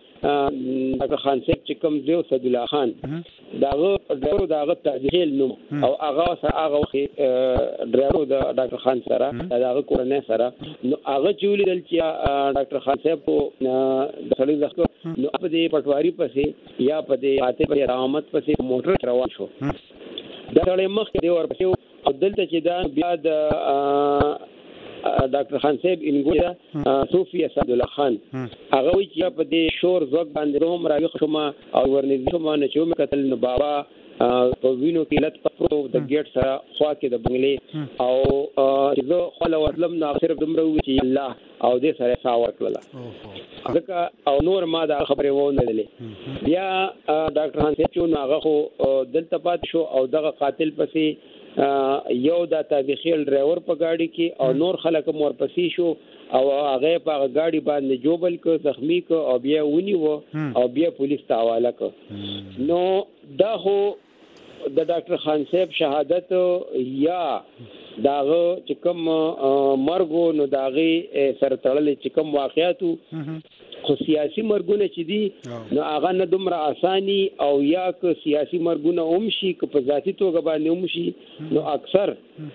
د ډاکټر خان صاحب چې کوم دیو صد الله خان داغه تاجیل نو او هغه وخت ډرایور د ډاکټر خان سره داغه کورنۍ سره نو هغه چولیدل چې ډاکټر خان صاحب کو د خلیل زخم نو په دې پټواری پسې یا په دې آتے په رحمت پسې موټر روان شو دا ډېر مخ کې دی ورپسې او دلته چې دا بیا د ډاکټر خان صاحب انګویا صوفي اسد الله خان هغه وی چې په دې شور زوګ باندې روم راوي خشمه او ورنږدې شوم نه چې مې قتل نو بابا په وینو کې لټ پرو د گیټ سره خوا کې د بنگلې او زه خپل ورلم نو صرف دمرو چې الله او دې سره ساور کړل ځکه او نور ما دا خبره وونه دلې بیا ډاکټر خان صاحب نو هغه خو دلته پات شو او دغه قاتل پسې یو د تابخیل ډرایور په گاډي کې او نور خلک مور پسې شو او هغه په گاډي باندې جوبل کو زخمی کو او بیا ونی وو او بیا پولیس ته حواله کو نو دا هو د ډاکټر خان صاحب شهادت یا داغه چې کوم مرګو نو داغه سره تړلې چې کوم واقعاتو خو سیاسي مرګونه چې دي نو هغه نه دومره اساني او یا که سیاسي مرګونه هم شي که په ذاتي توګه باندې هم شي نو اکثر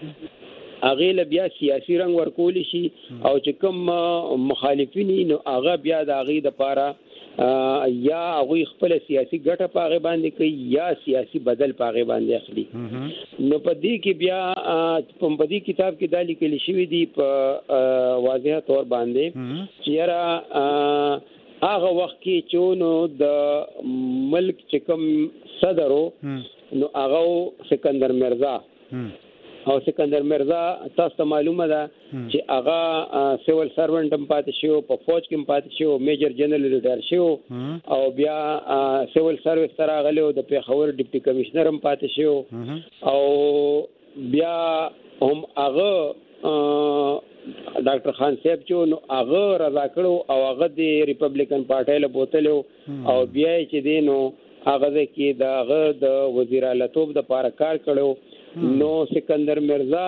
هغه له بیا سیاسي رنګ ورکول شي او چې کوم مخالفین نو هغه بیا د هغه د پاره یا هغه خپل سیاسي ګټه پاغه باندې کوي یا سیاسي بدل پاغه باندې اخلي نو په دې کې بیا په دې کتاب کې د لیکل شوی دی په واضح تور باندې چې را هغه وخت کې چونو د ملک چې کوم صدرو نو هغه سکندر مرزا او سکندر مرزا تاسو ته معلومه ده چې هغه سیول سروانټ هم پاتې شو په فوج کې هم پاتې شو میجر جنرال ریټایر شو او بیا سیول سرویس سره غلو د پیښور ډیپټي کمشنر هم پاتې شو او بیا هم هغه ډاکټر خان صاحب چې نو هغه رضا کړو او هغه د ریپبلیکن پارټي له بوتلو او بیا چې دینو هغه کې د وزیر اعلی توپ د پاره کار کړو نو سکندر مرزا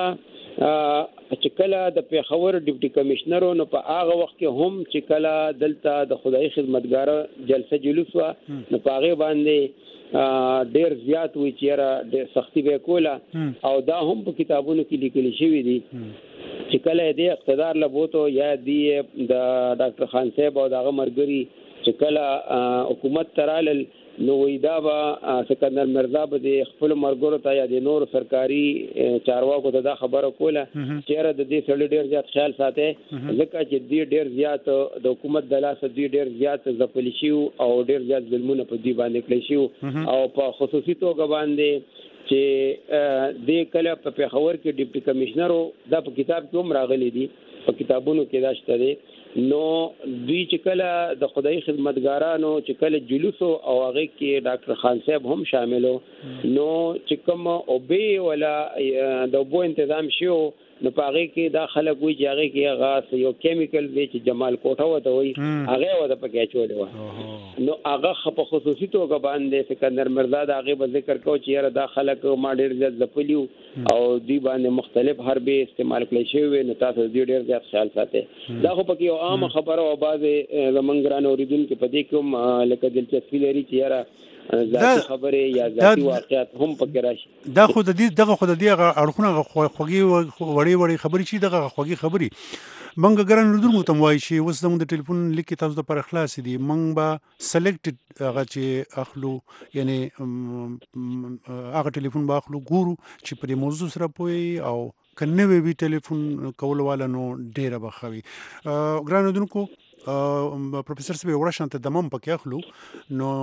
چې کله د پیښور ډیپټي کمشنر نو په هغه وخت کې هم چې کله دلته د خدای خدمتګار جلسه جلوس وا نو په هغه باندې ډیر زیات وی چې ډیر سختی به کوله او دا هم په کتابونو کې لیکل شوی دی چې کله دې اقتدار لبوتو یا دې د ډاکټر خان صاحب او دغه مرګري چې کله حکومت ترال نو وېدا با سکندر مرزا به د خپل مرګورو ته یا د نور سرکاري چارواکو ته دا خبره کوله چې را د دې سړي ډېر زیات خیال ساتي ځکه چې دې ډېر زیات د حکومت د لاس دې ډېر زیات ځپل شي او ډېر زیات ظلمونه په دې باندې کړی شي او په خصوصي توګه باندې چې دې کله په پیښور کې ډیپټي کمشنر دا په کتاب کې هم راغلي دي په کتابونو کې دا شته دي نو دوی چې کله د خدای خدمتګارانو چې کله جلوس او هغه کې ډاکټر خان صاحب هم شاملو نو چې کوم او به ولا د اوبو تنظیم شو نو پاره کې دا خلک وی چې هغه کې هغه یو کیمیکل دی چې جمال کوټه وته وي هغه وته پکې چولې و نو هغه په خصوصي توګه باندې سکندر مرزا دا هغه به ذکر کو چې یاره دا خلک ما ډیر زیات ځپلیو او دی باندې مختلف حربې استعمال کړی شوی نو تاسو دې ډیر زیات خیال ساتئ دا خو پکې یو عام خبره او بعضې زمونږ اوریدونکو په دې کوم لکه دلچسپي لري چې یاره ذاتي خبره یا ذاتي واقعیت هم پکې راشي دا خو د دې دغه خو د دې اړخونه خوږی وړي خبرې چې دغه خوږی خبرې منګ ګران اردو ته وایي چې اوس زموږ د ټلیفون لیکي تاسو د پر اخلاص دي منګ به سلیکټډ هغه چې اخلو یعنی هغه ټلیفون به اخلو ګورو چې پر موضوع سره پوي او کنه وی ټلیفون کول والا نو ډیره بخوي ګران اردو پروفیسور سبي وړه شانته دمم پکې اخلو نو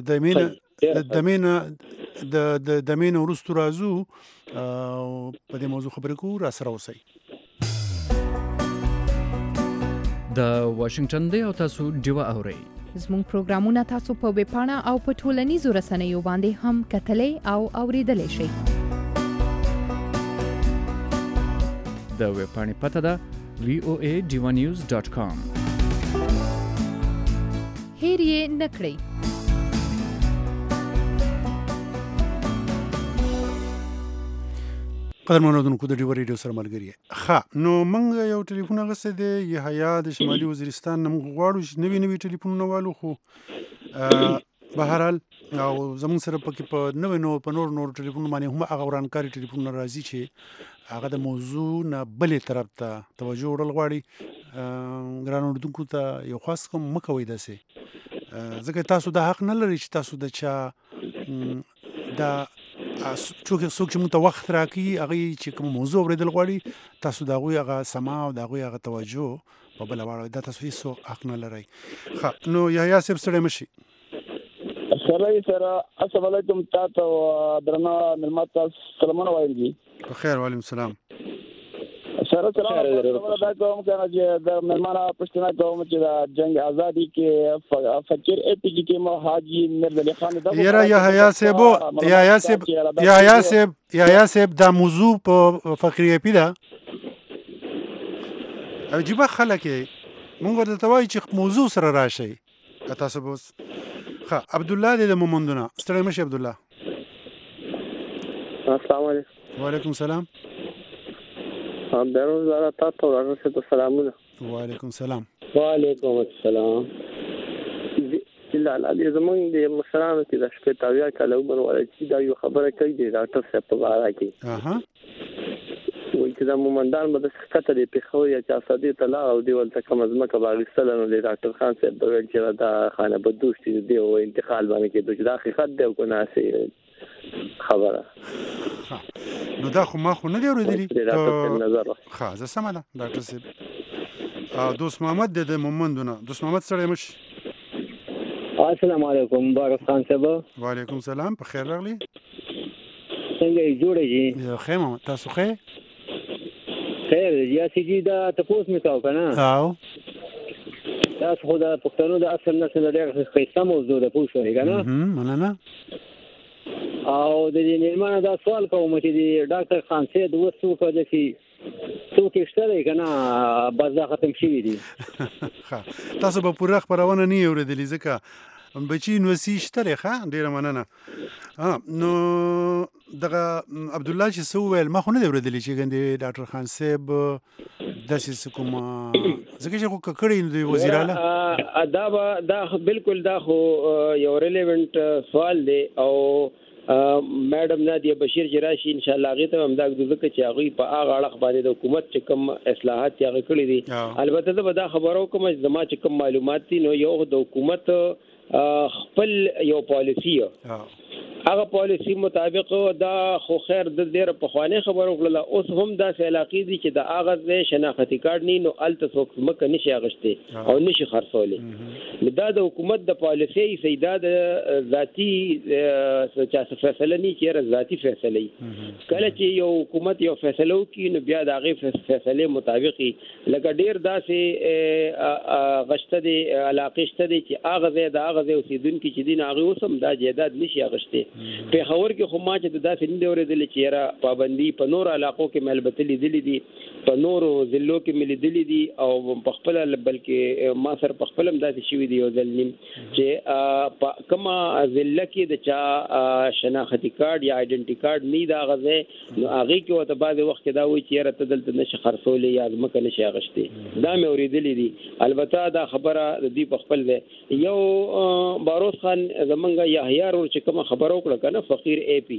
د مینه ورستو راځو په دې موضوع خبرې کو را سره اوسئ د واشنگټن دی او تاسو ډیوه اورئ زموږ پروګرامونه تاسو په ویب پاڼه او په ټولنیزو رسنیو باندې هم کتلای او اوریدلای شئ د ویب پاڼې پته ده voanews.com هیر یې نکړئ قدرمنو دونکو د ډیو ریډیو سره ملګری ښه نو موږ یو ټلیفون غسه دی یحیی د شمالي وزیرستان موږ غواړو چې نوی ټلیفونونه والو خو بهرحال او زموږ سره پکې په نور ټلیفون باندې هم هغه ورانکاري ټلیفون راځي چې هغه د موضوع نه بلې طرف ته توجه وړل غواړي ګران اردوونکو ته یو خاص کوم مکوئ داسې ځکه تاسو د حق نه لرئ چې تاسو د چا دا څوک چې موږ ته وخت راکړي هغه چې کوم موضوع اورېدل غواړي تاسو د هغوی هغه سما او د هغوی هغه توجه په بله واړوئ دا تاسو هېڅ حق نه لرئ ښه نو یحیی صاحب ستړی مه شي سره السلام علیکم تاسو درنه ملمت تاسو سلامونه وایم جی په خیر وعلیکم السلام سره سلام دا کوم کنه چې د مهمانه پښتنه کوم چې د جنگ ازادي کې فقیر اے پی جی کې مو حاجی مرزا خان دا یاره یحیی صاحب دا موضوع په فقیر اے پی دا عجیبه خلک مونږ ورته وایو چې موضوع سره راشي تاسو بوس ښه عبدالله دې د مومندونه ستړی مه شي عبدالله السلام علیکم وعلیکم السلام بیروز دارا تاسو ورته سلامونه وعلیکم السلام وعلیکم السلام لا زمونږ د مشرانو چې د شپې تاویا کله عمر ولا چې دا یو خبره کوي د ډاکټر صاحب په اړه کې وایي چې د مومندان به د شکته د پیښو یا چې اسادي ته لا او دی ولته کوم ځمکه باغستل نو د ډاکټر خان صاحب د ویل چې دا خانه بدوش دی او انتقال باندې کې د حقیقت دی او کناسي خبره نو دا خو ما خو نه دی اورېدلي ښه زه سمه ده ډاکټر صاحب دوست محمد د مومندونه دوست محمد ستړی مه شي السلام علیکم مبارک خان صاحب وعلیکم السلام په خیر راغلی څنګه یې جوړې جی خیر محمد تاسو خیر خیر یا سيجي دا تاسو مې تاو کنه او تاسو خو دا پښتنو د اصل نسل ډېر ښه موضوع ده پوه شئ کنه مننه او د دې نیمانه دا سوال کوم چې د ډاکټر خان صاحب وڅو کو د څوک شته کنه بازار ختم شي دي تاسو به پوره خبرونه نه اورېدلې ځکه بچی نوسی شته ښه ډیره مننه نو دغه عبدالله چې سو ویل ما خو نه اورېدلې چې ګندې ډاکټر خان صاحب داسې کوم ځکه چې خو ککړی د وزیر اعلی دا بالکل دا خو یو ریلیونټ سوال دی او میډم نادیه بشیر جراشي ان شاء الله هغه ته هم دا ځکه چې هغه په هغه اړه باندې د حکومت چې کوم اصلاحات هغه کړی دي البته دا به دا خبرو کوم زما چې کوم معلومات دي نو یو د حکومت خپل یو پالیسی هغه پالیسی مطابق دا خو خیر د ډېر په خوانه خبرو کړل اوس هم دا علاقې دي چې د اغاز شناختی کارت نه نو الته څوک مکه نشي اغشته او نشي خرڅولې دا د حکومت د پالیسی سیدا د ذاتی چا فیصله نه کیږي ذاتی فیصله کله چې یو حکومت یو فیصله وکړي نو بیا د هغه فیصله مطابق لکه ډېر داسې غشته دي علاقې شته دي چې اغاز د اغاز اوسیدونکو چې دین هغه وسم دا جیداد نشي اغشته په خبر کې خو ما چې داسې نه دی اورېدل چې را پابندي په نور علاقو کې ملبتلې دي دي په نورو ضلعو کې ملي دي دي او په خپل بلکې ما سره په خپل هم داسې شوی دی یو ځل نیم چې کما ضلع کې د چا شناختی کارت یا آیډنټي کارت نه دا غزه نو هغه کې وته بعد وخت دا وایي چې را تدلته نشه خرڅولې یا مکه نشه اغشته دا مې اورېدلې دي البته دا خبره د دې په خپل دی یو باروس خان زمونږ یحیی ور چې کوم خبرو کړه کنه فقیر اے پی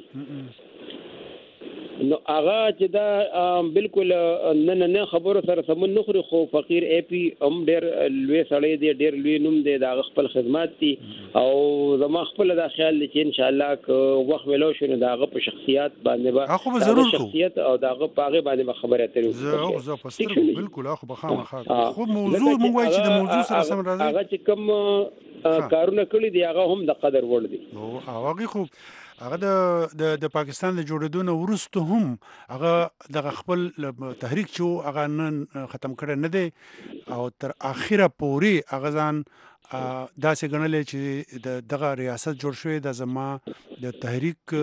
نو هغه چې دا بالکل نه خبرو سره سمون نخري خو فقیر اے پی هم ډېر لوی سړی دی ډېر لوی نوم دی دا خپل خدمات دي او زما خپل دا خیال دی چې ان شاء الله که وخت ملو شنو دا په شخصیت باندې خو ضرور شخصیت او دا په باندې خبره اترې زه پستر بالکل خو بخامه خو موضوع مو وایي چې د موضوع سره سم راځي هغه چې کوم کارونه کړی دی هغه هم د قدر وړ دي او هغه خو هغه د پاکستان د جوړېدو نه وروسته هم هغه د خپل تحریک چې هغه نن ختم کړی نه دی او تر اخره پورې هغه ځان داسې ګڼلی چې دغه ریاست جوړ شوی د زما د تحریک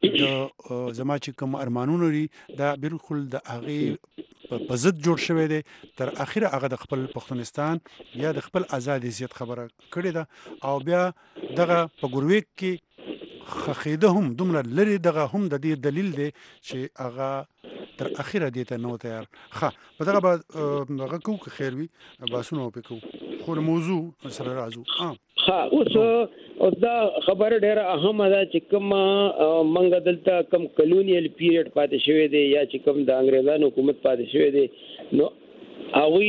د زما چې کوم ارمانونه لري دا بالکل د هغې په ضد جوړ شوی دی تر اخره هغه د خپل پښتونستان یا د خپل ازادي زیات خبره کړې ده او بیا دغه په ګرویک کې خخیده هم دومره لري دغه هم د دې دلیل دی چې هغه تر اخره دې ته نو تیار په دغه بعد هغه کو خیر وي باسونو پکو خو موضوع سره راځو اوس دا خبره ډیره اهمه ده چې کوم منګ دلته کوم کلونیل پیریډ پاتې شوی دی یا چې کوم د انګریزانو حکومت پاتې شوی دی نو اوی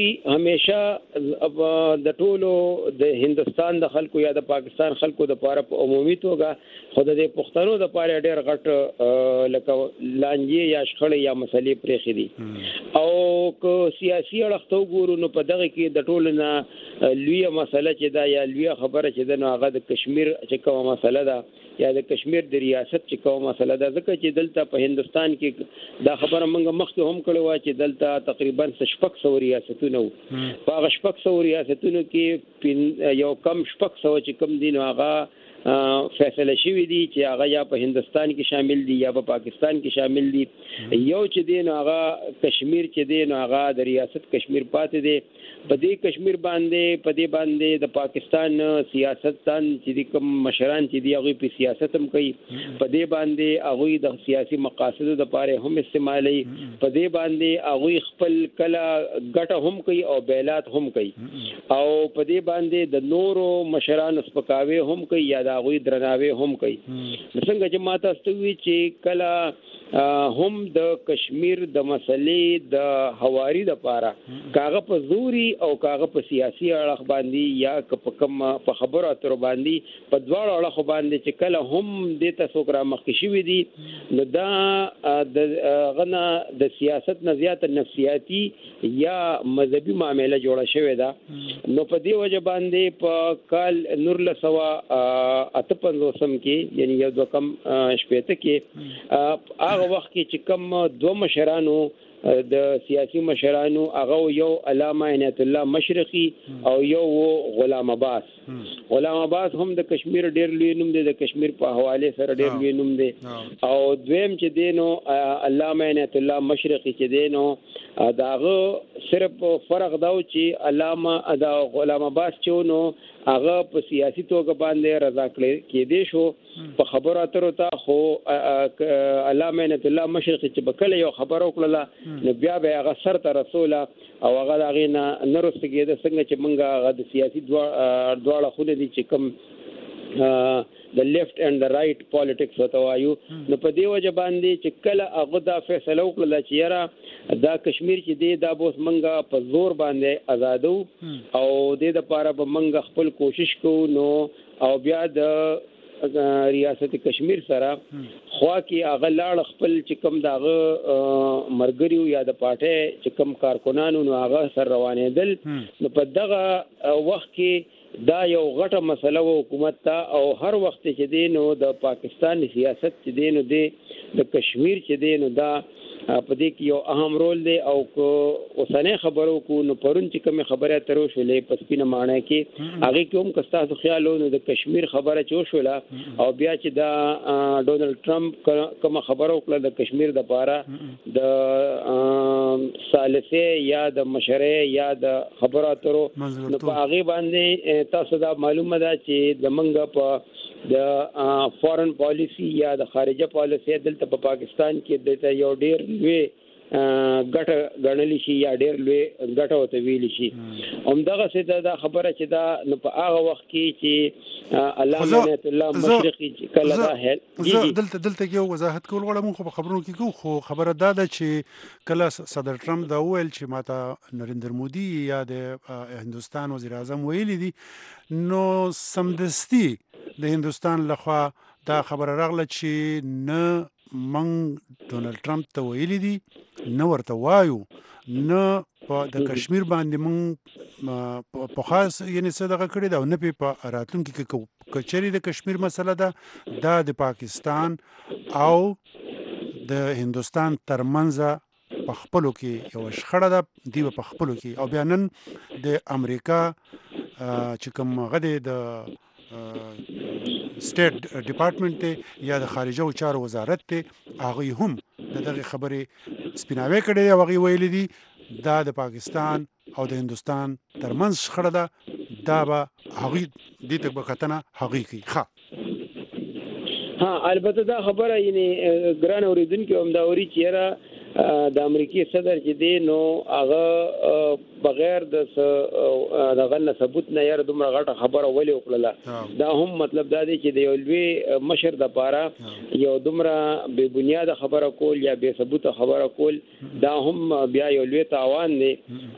همیشه د ټولو د هندستان د خلکو یا د پاکستان خلکو د پاره په عمومي توګه خود د پښتنو د پاره ډېر غټ لکه لانجې یا شخړې یا مسلې پرېخې دي او که سیاسي اړخ ته وګورو نو په دغه کې د ټولو نه لویه مسله چې دا یا لویه خبره چې ده نو هغه د کشمیر چې کومه مسله ده یا د کشمیر د ریاست چې کومه مسله ده ځکه چې دلته په هندستان کې دا خبره موږ مخکې هم کړې وه چې دلته تقریبا 600 ریاستونه وو په هغه 600 ریاستونو کې یو کم 600 چې کم دي نو هغه فیصله شوی دی چې هغه یا په هندستان کې شامل دي یا په پاکستان کې شامل دي یو چې دی نو هغه کشمیر چې دی نو هغه د ریاست کشمیر پاتې دی په دې کشمیر باندې د پاکستان سیاستدان چې کوم مشران چې دی هغه په سیاست هم کوي په دې باندې هغه د سیاسي مقاصدو لپاره هم استعمالي په دې باندې هغه خپل کلا ګټه هم کوي او بیلات هم کوي او په دې باندې د نورو مشران سپکاوي هم کوي یا هغه درناوی هم کوي څنګه چې ماته استوي چې کله هم د کشمیر د مسلې د حواري د پاره کاغه په زوري او کاغه په سیاسي اړه باندې یا په کوم په خبرو اترو باندې په دواړو اړه باندې چې کله هم د تاسو کرا مخکې شوی دي نو دا د غنا د سیاست نه زیات نفسیاتی یا مذهبي معاملې جوړه شوې ده نو په دې وجه باندې په کال نور لسوا 58 کې یعنی یو د کم شپته کې هغه وخت کې چې کم دوه مشرانو د سیاسي مشرانو هغه یو علامه عنایت الله مشرقي او یو غلام عباس هم د کشمیر ډېر لوی نوم دی د کشمیر په حواله سره ډېر لوی نوم دی او دویم چې دینو علامه عنایت الله مشرقي چې دینو داغه صرف فرق داو چې علامه دا غلام عباس چې نو هغه په سیاسي توګه باندې رضا کړی دی شو په خبرو اترو ته خو علامه عنایت الله مشرقي چې بکله یو خبرو کړله نو بیا به هغه سر ته رسوله او هغه دغه نه رسېږي د څنګه چې موږ هغه د سیاسي دواړه خونه دي چې کوم د لیفت اینڈ د رائټ پالیټکس وته وایو نو په دې وجه باندې چې کله هغه دا فیصله وکړه چې یاره دا کشمیر چې دی دا بوس منګه په زور باندې آزادو او د لپاره به منګه خپل کوشش کوو نو او بیا د ریاست کشمیر سره خوا کې هغه لاړ خپل چې کوم دغه مرګریو یا د پاټه چې کوم کارکونانو نو هغه سره روانېدل نو په دغه وخت کې دا یو غټه مسله و حکومت ته او هر وخت چې دی نو د پاکستان سیاست چې دی نو د کشمیر چې دی نو دا په دې کې یو اهم رول دی او کو اوسنۍ خبرو کو نو پرون چې کوم خبره ترو شولې پسپینه معنی کې هغه کوم کستاسو خیال نو د کشمیر خبره چو شوله او بیا چې دا ډونلډ ټرمپ کوم خبرو کړه د کشمیر د پاره د ثالثه یا د مشره یا د خبراتو نو په هغه باندې تاسو دا معلومه ده چې د منګه په د فورن پالیسی یا د خارجه پالیسی دلته په پاکستان کې د یو ډیر لوی ګټه غنلی شي یا ډیر لوی ګټه وته ویل شي همدغه څه دا خبره چې دا نو په هغه وخت کې چې علامه الله مشرقي کله دا هل دلته یو وضاحت کول غواړم خو خبرونو کې خو خبره دا ده چې کله صدر ټرمپ دا ویل چې ماته نریندر مودي یا د هندستان وزیر اعظم ویلي دي نو سمدستي د هندستان لخوا دا خبره راغله چې نه منګ ډونلډ ټرمپ ته ویلي دي نه ورته وایو نه په د کشمیر باندې منګ په خاص یعنی څه دغه کړی دا نه په راتلونکي کې کچري د کشمیر مسله ده دا د پاکستان او د هندستان ترمنځ په خپلو کې یو شخړه ده دی په خپلو کې او بیا نن د امریکا چې کوم غدي د سټیټ ډپارټمنټ ته یا د خارجه چارو وزارت ته هغه هم دغه خبرې سپیناوي کړي او هغه ویل دي دا د پاکستان او د هندستان ترمنځ شخړه ده دا به هغه دې ته بکتنه حقيقي البته دا خبره یعنی ګران اوریدونکو هم دا اوري چې د امریکای صدر چې دی نو هغه بغیر د دغه ثبوت نه یاره دومره غټه خبره ولې وکړه دا هم مطلب دا دی چې د یو لوی مشر د پاره یو دومره بے بنیاد خبره کول یا بے ثبوت خبره کول دا هم بیا یو لوی تاوان دی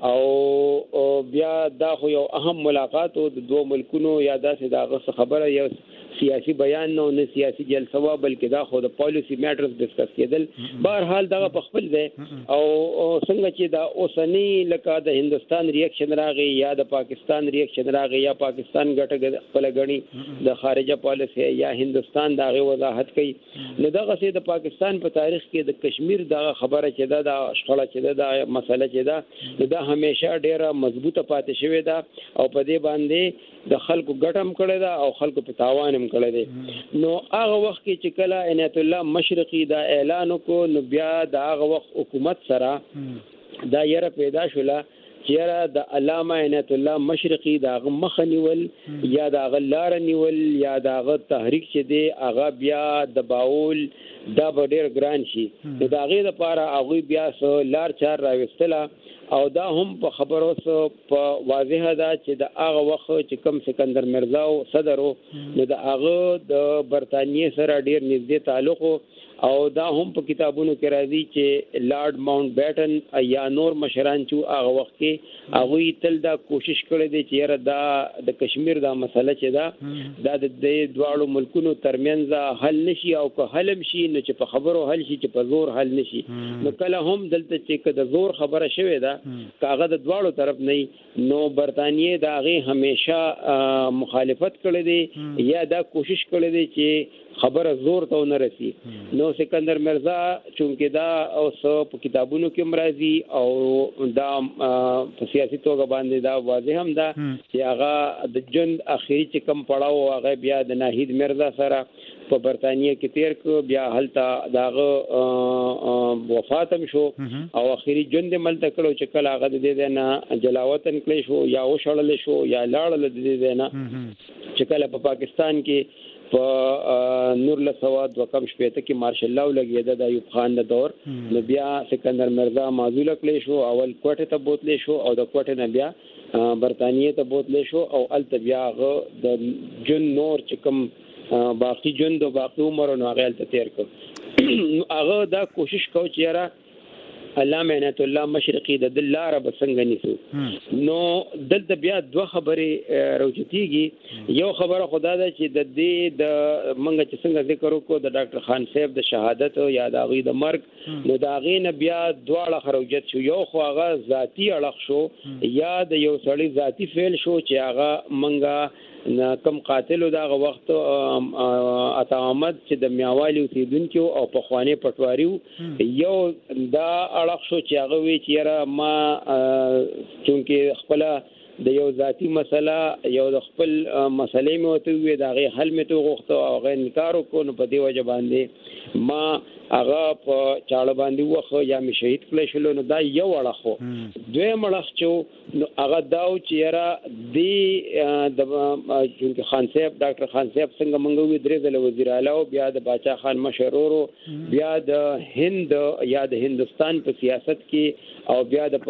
او بیا دا خو یو اهم ملاقات د دوه ملکونو یا داسې دغه خبره یو سیاسي بیان نه سیاسي جلسه وا بلکې دا خو د پالیسی میټرز ډسکس کېدل بهر حال دا په خپل دی او څنګه چې دا اوسنی لکه د هندستان ریاکشن راغی یا د پاکستان ریاکشن راغی یا پاکستان ګټه خپل غني د خارجه پالیسی یا هندستان دا غي وضاحت کوي نو دغه څه د پاکستان په تاریخ کې د کشمیر دا خبره چې دا شخړه چې دا مسله چې دا همیشه ډیره مضبوطه پاتې شوې ده او په دې باندې د خلکو ګټم کړی دا او خلکو په تاوانم کړی دی نو هغه وخت کې چې کله عنایت الله مشرقي دا اعلان وکړ نو بیا د هغه وخت حکومت سره دا یره پیدا شوله چې د علامه عنایت الله مشرقي دا مخ نیول یا دا غلار نیول یا دا غ تحریک چې دی هغه بیا د باول دا ډېر ګران شي نو دا غي د پاره هغه بیا لار چار راوستله او دا هم په خبرو په واضحه ده چې د هغه وخت چې کوم سکندر مرزا او صدر نو د هغه د برتانیې سره ډیر نږدې تعلق او دا هم په کتابونو کې راځي چې لارډ ماونټ بیټن یا نور مشران چې هغه وخت کې هغه تل دا کوشش کړی دی چې دا د کشمیر دا مسله چې دا د دواړو ملکونو ترمنځ حل نشي او که حل شي نو چې په خبرو حل شي چې په زور حل نشي نو کله هم دلته چې د زور خبره شوې ده کاغه د دواړو طرف نه نو برتانیې دا غي همیشه مخالفت کړی دی یا دا کوشش کړی دی چې خبره زور ته نه رسی نو سکندر مرزا چونکه دا اوس په کتابونو کې مرضی او دا په سیاسي توګه باندې دا واضح هم ده چې هغه د جند اخیری چې کم پړاو هغه بیا د ناهید مرزا سره په برتانیې کې تیر کو بیا هلته داغه وفات هم شو او اخیری جند ملته کړو چې کله هغه د دې نه جلاوطن کړی شو یا وشړل شو یا لاړل د دې نه چې کله په پاکستان کې په نور له سواد وکم شپته کې مارشل لاو لګیدا د ایوب خان د دور نو بیا سکندر مرزا معزول کړی شو اول کوټه ته بوتلې شو او د کوټه نه بیا برتانیې ته بوتلې شو او الته بیا د جن نور چې کوم باقی جن د باقی عمر نو هغه ته تیر کړ هغه دا کوشش کو چې را علامه عنایت الله مشرقي د دلاره بسنګ نیسو نو دلته بیا دوه خبرې روچتيږي یو خبره خدا ده چې د دې د منګه چې څنګه ذکر وکړو د ډاکټر خان صاحب د شهادت یا د غي د مرګ نو دا غي نه بیا دواړه خروجت شو یو خو هغه ذاتی اړه شو یا د یو سړی ذاتی فعل شو چې هغه منګه کم قاتل دا وخت عطا احمد چې د میاوالی اوسیدونکو او په خواني پټواریو یو دا اړه شو چې هغه وی چې ما چونکه خپل د یو ذاتی مسله یو د خپل مسلې مې وته وی دا غي حل مې ته غوښته او غي انکار وکړ نو په دې وجه باندې ما هغه په چاړه باندې وخه یا می شهید کړل شو نو دا یو اړه خو دوی مړخ چې نو هغه داو چې را دی د چونکه خان صاحب ډاکټر خان صاحب څنګه منغوي درې ځله وزیر اعلی او بیا د باچا خان مشرورو بیا د هند یا د هندستان په سیاست کې او بیا د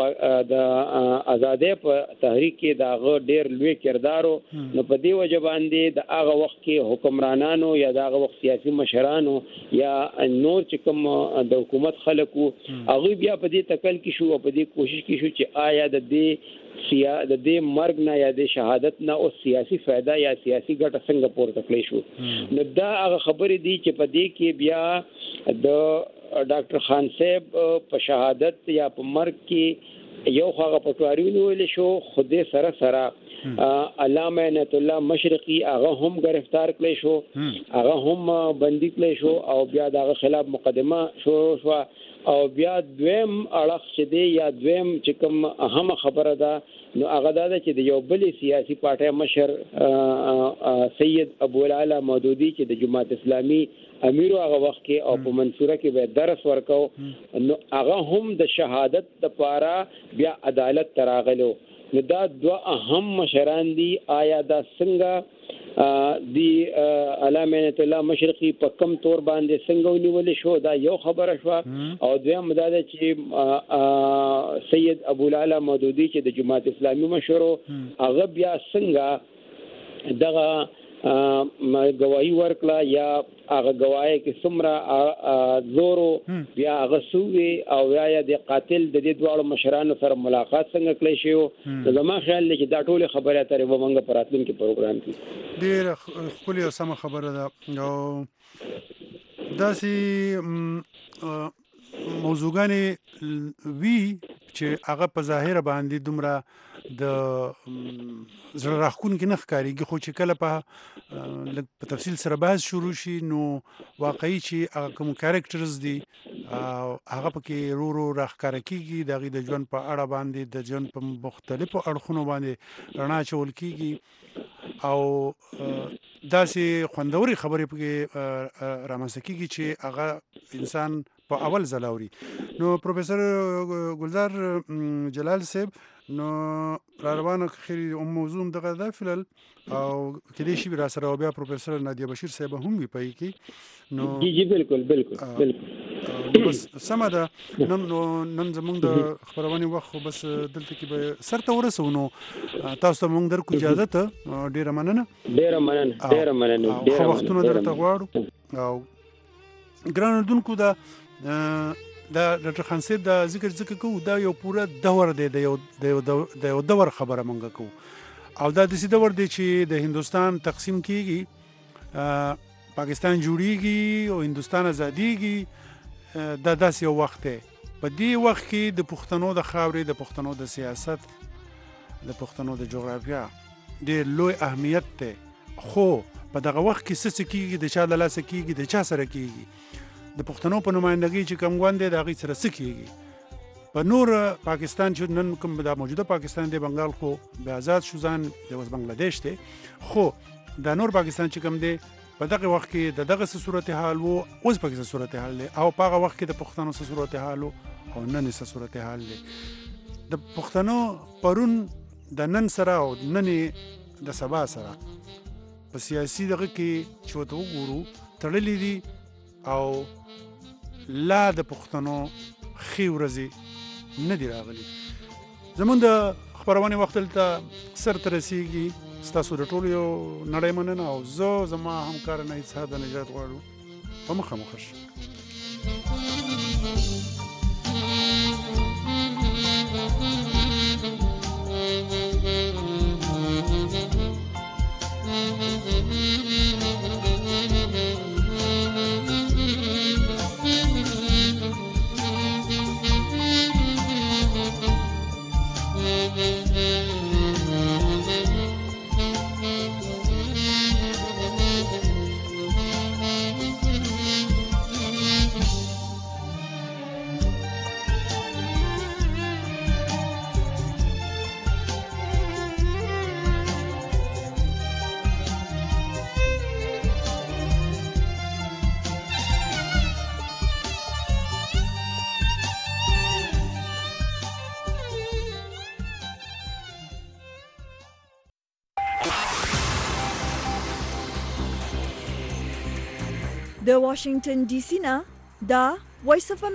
آزادۍ په تحریک کې دا غو ډیر لوی کردارو نو په دې وجه باندې د هغه وخت کې حکمرانانو یا د هغه وخت سیاسي مشرانو یا نور چې کوم د حکومت خلکو هغه بیا په دې تکل کې شو او په دې کوشش کې شو چې آیا د دې مرګ نه یا د شهادت نه او سیاسي فائدہ یا سیاسي ګټه څنګه پورته کړی شو نو دا هغه خبرې دي چې په دې کې بیا د ډاکټر خان صاحب په شهادت یا په مرګ کې یو هغه پټواری ویل شو خوده سره علامه عنایت الله مشرقي هغه هم گرفتار کړی شو هغه هم بندي کړی شو او بیا دغه خلاف مقدمه شو او بیا دویم اړه چې دی یا دویم چې کوم اهم خبره ده نو هغه دا چې د یو بل سیاسي پارټي مشر سید ابو العلا مودودي چې د جماعت اسلامي امیر هغه وخت کې او په منصوره کې به درس ورکاو نو هغه هم د شهادت لپاره بیا عدالت تراغلو نو دا دوه اهم مشران دي آیا دا څنګه دی علامه عنایت الله مشرقي په کم تور باندې څنګه ونیول شو دا یو خبره شو او دویم دا چې سید ابو العلا مودودي چې د جماعت اسلامي مشر هغه بیا څنګه دغه گواہی ورکړه یا هغه گواهی کې څومره زورو بیا هغه سوي او یا د قاتل د دې دوه مشرانو سره ملاقات څنګه کړی شو زما خیال دی چې دا ټول خبره ترې ومنګ پراتلون کې پروګرام کې ډېر خپل یو سم خبره ده او داسې موضوعګانې وی چې هغه په ظاهر باندې دومره د زړه راخونکې نه ښکارېږي خو چې کله په تفصیل سره بحث شروع شي نو واقعي چې هغه کوم کریکټرز دي هغه پکې رو راښکاره کېږي د هغې د ژوند په اړه باندې د ژوند په مختلفو اړخونو باندې رڼا اچول کېږي او داسې خوندورې خبرې پکې رامنځته کېږي چې هغه انسان په اول ځل اوري نو پروفیسور ګلزار جلال صاحب نو را روانه خیری موضوع دغه د فلل او کله شي را سره بیا پروفیسور نادیه بشیر صاحب هم وی پای کی نو جی بالکل بس سمه ده نن زمونږ د خبرونه وخت بس دلته کې به سرته ورسو نو تاسو ته مونږ درکو اجازه ته ډیره مننه خو وختونه درته غواړو او ګران اردوونکو دا ډاکټر خان صاحب دا ذکر کوو دا یو پوره دور دی د یو دور خبره مونږ کوو او دا د دور دی چې د هندستان تقسیم کیږي پاکستان جوړیږي او هندستان ازادیږي دا داسې یو وخت دی په دې وخت کې د پښتنو د خاورې د پښتنو د سیاست د پښتنو د جغرافیا ډېر لوی اهمیت دی خو په دغه وخت کې څه کیږي د چا له لاسه کیږي د چا سره کیږي د پښتنو په نمائندګۍ چې کوم غوند دی د هغې سره څه کیږي په نور پاکستان چې نن کوم دا موجوده پاکستان دی بنګال خو به آزاد شو ځان د اوس بنگلاديش دی خو دا نور پاکستان چې کوم دی په دغه وخت کې دغه صورتحال وو اوس په کې صورتحال دی او په هغه وخت کې د پښتنو صورتحال او نن صورتحال دی د پښتنو پرون د نن سره او نن د سبا سره په سیاسي دغه کې چې وته وګورو تړلې دي او لا د پښتنو خې ورځې نه دي راغلي زمونږ د خبرونې وخت دلته سر ته رسیږي ستاسو د ټولو یو نړۍ مننه او زه زما همکار نهید صاحب د نجات غواړو په مخه مخه د واشنگټن ډي سي نه دا وایس اف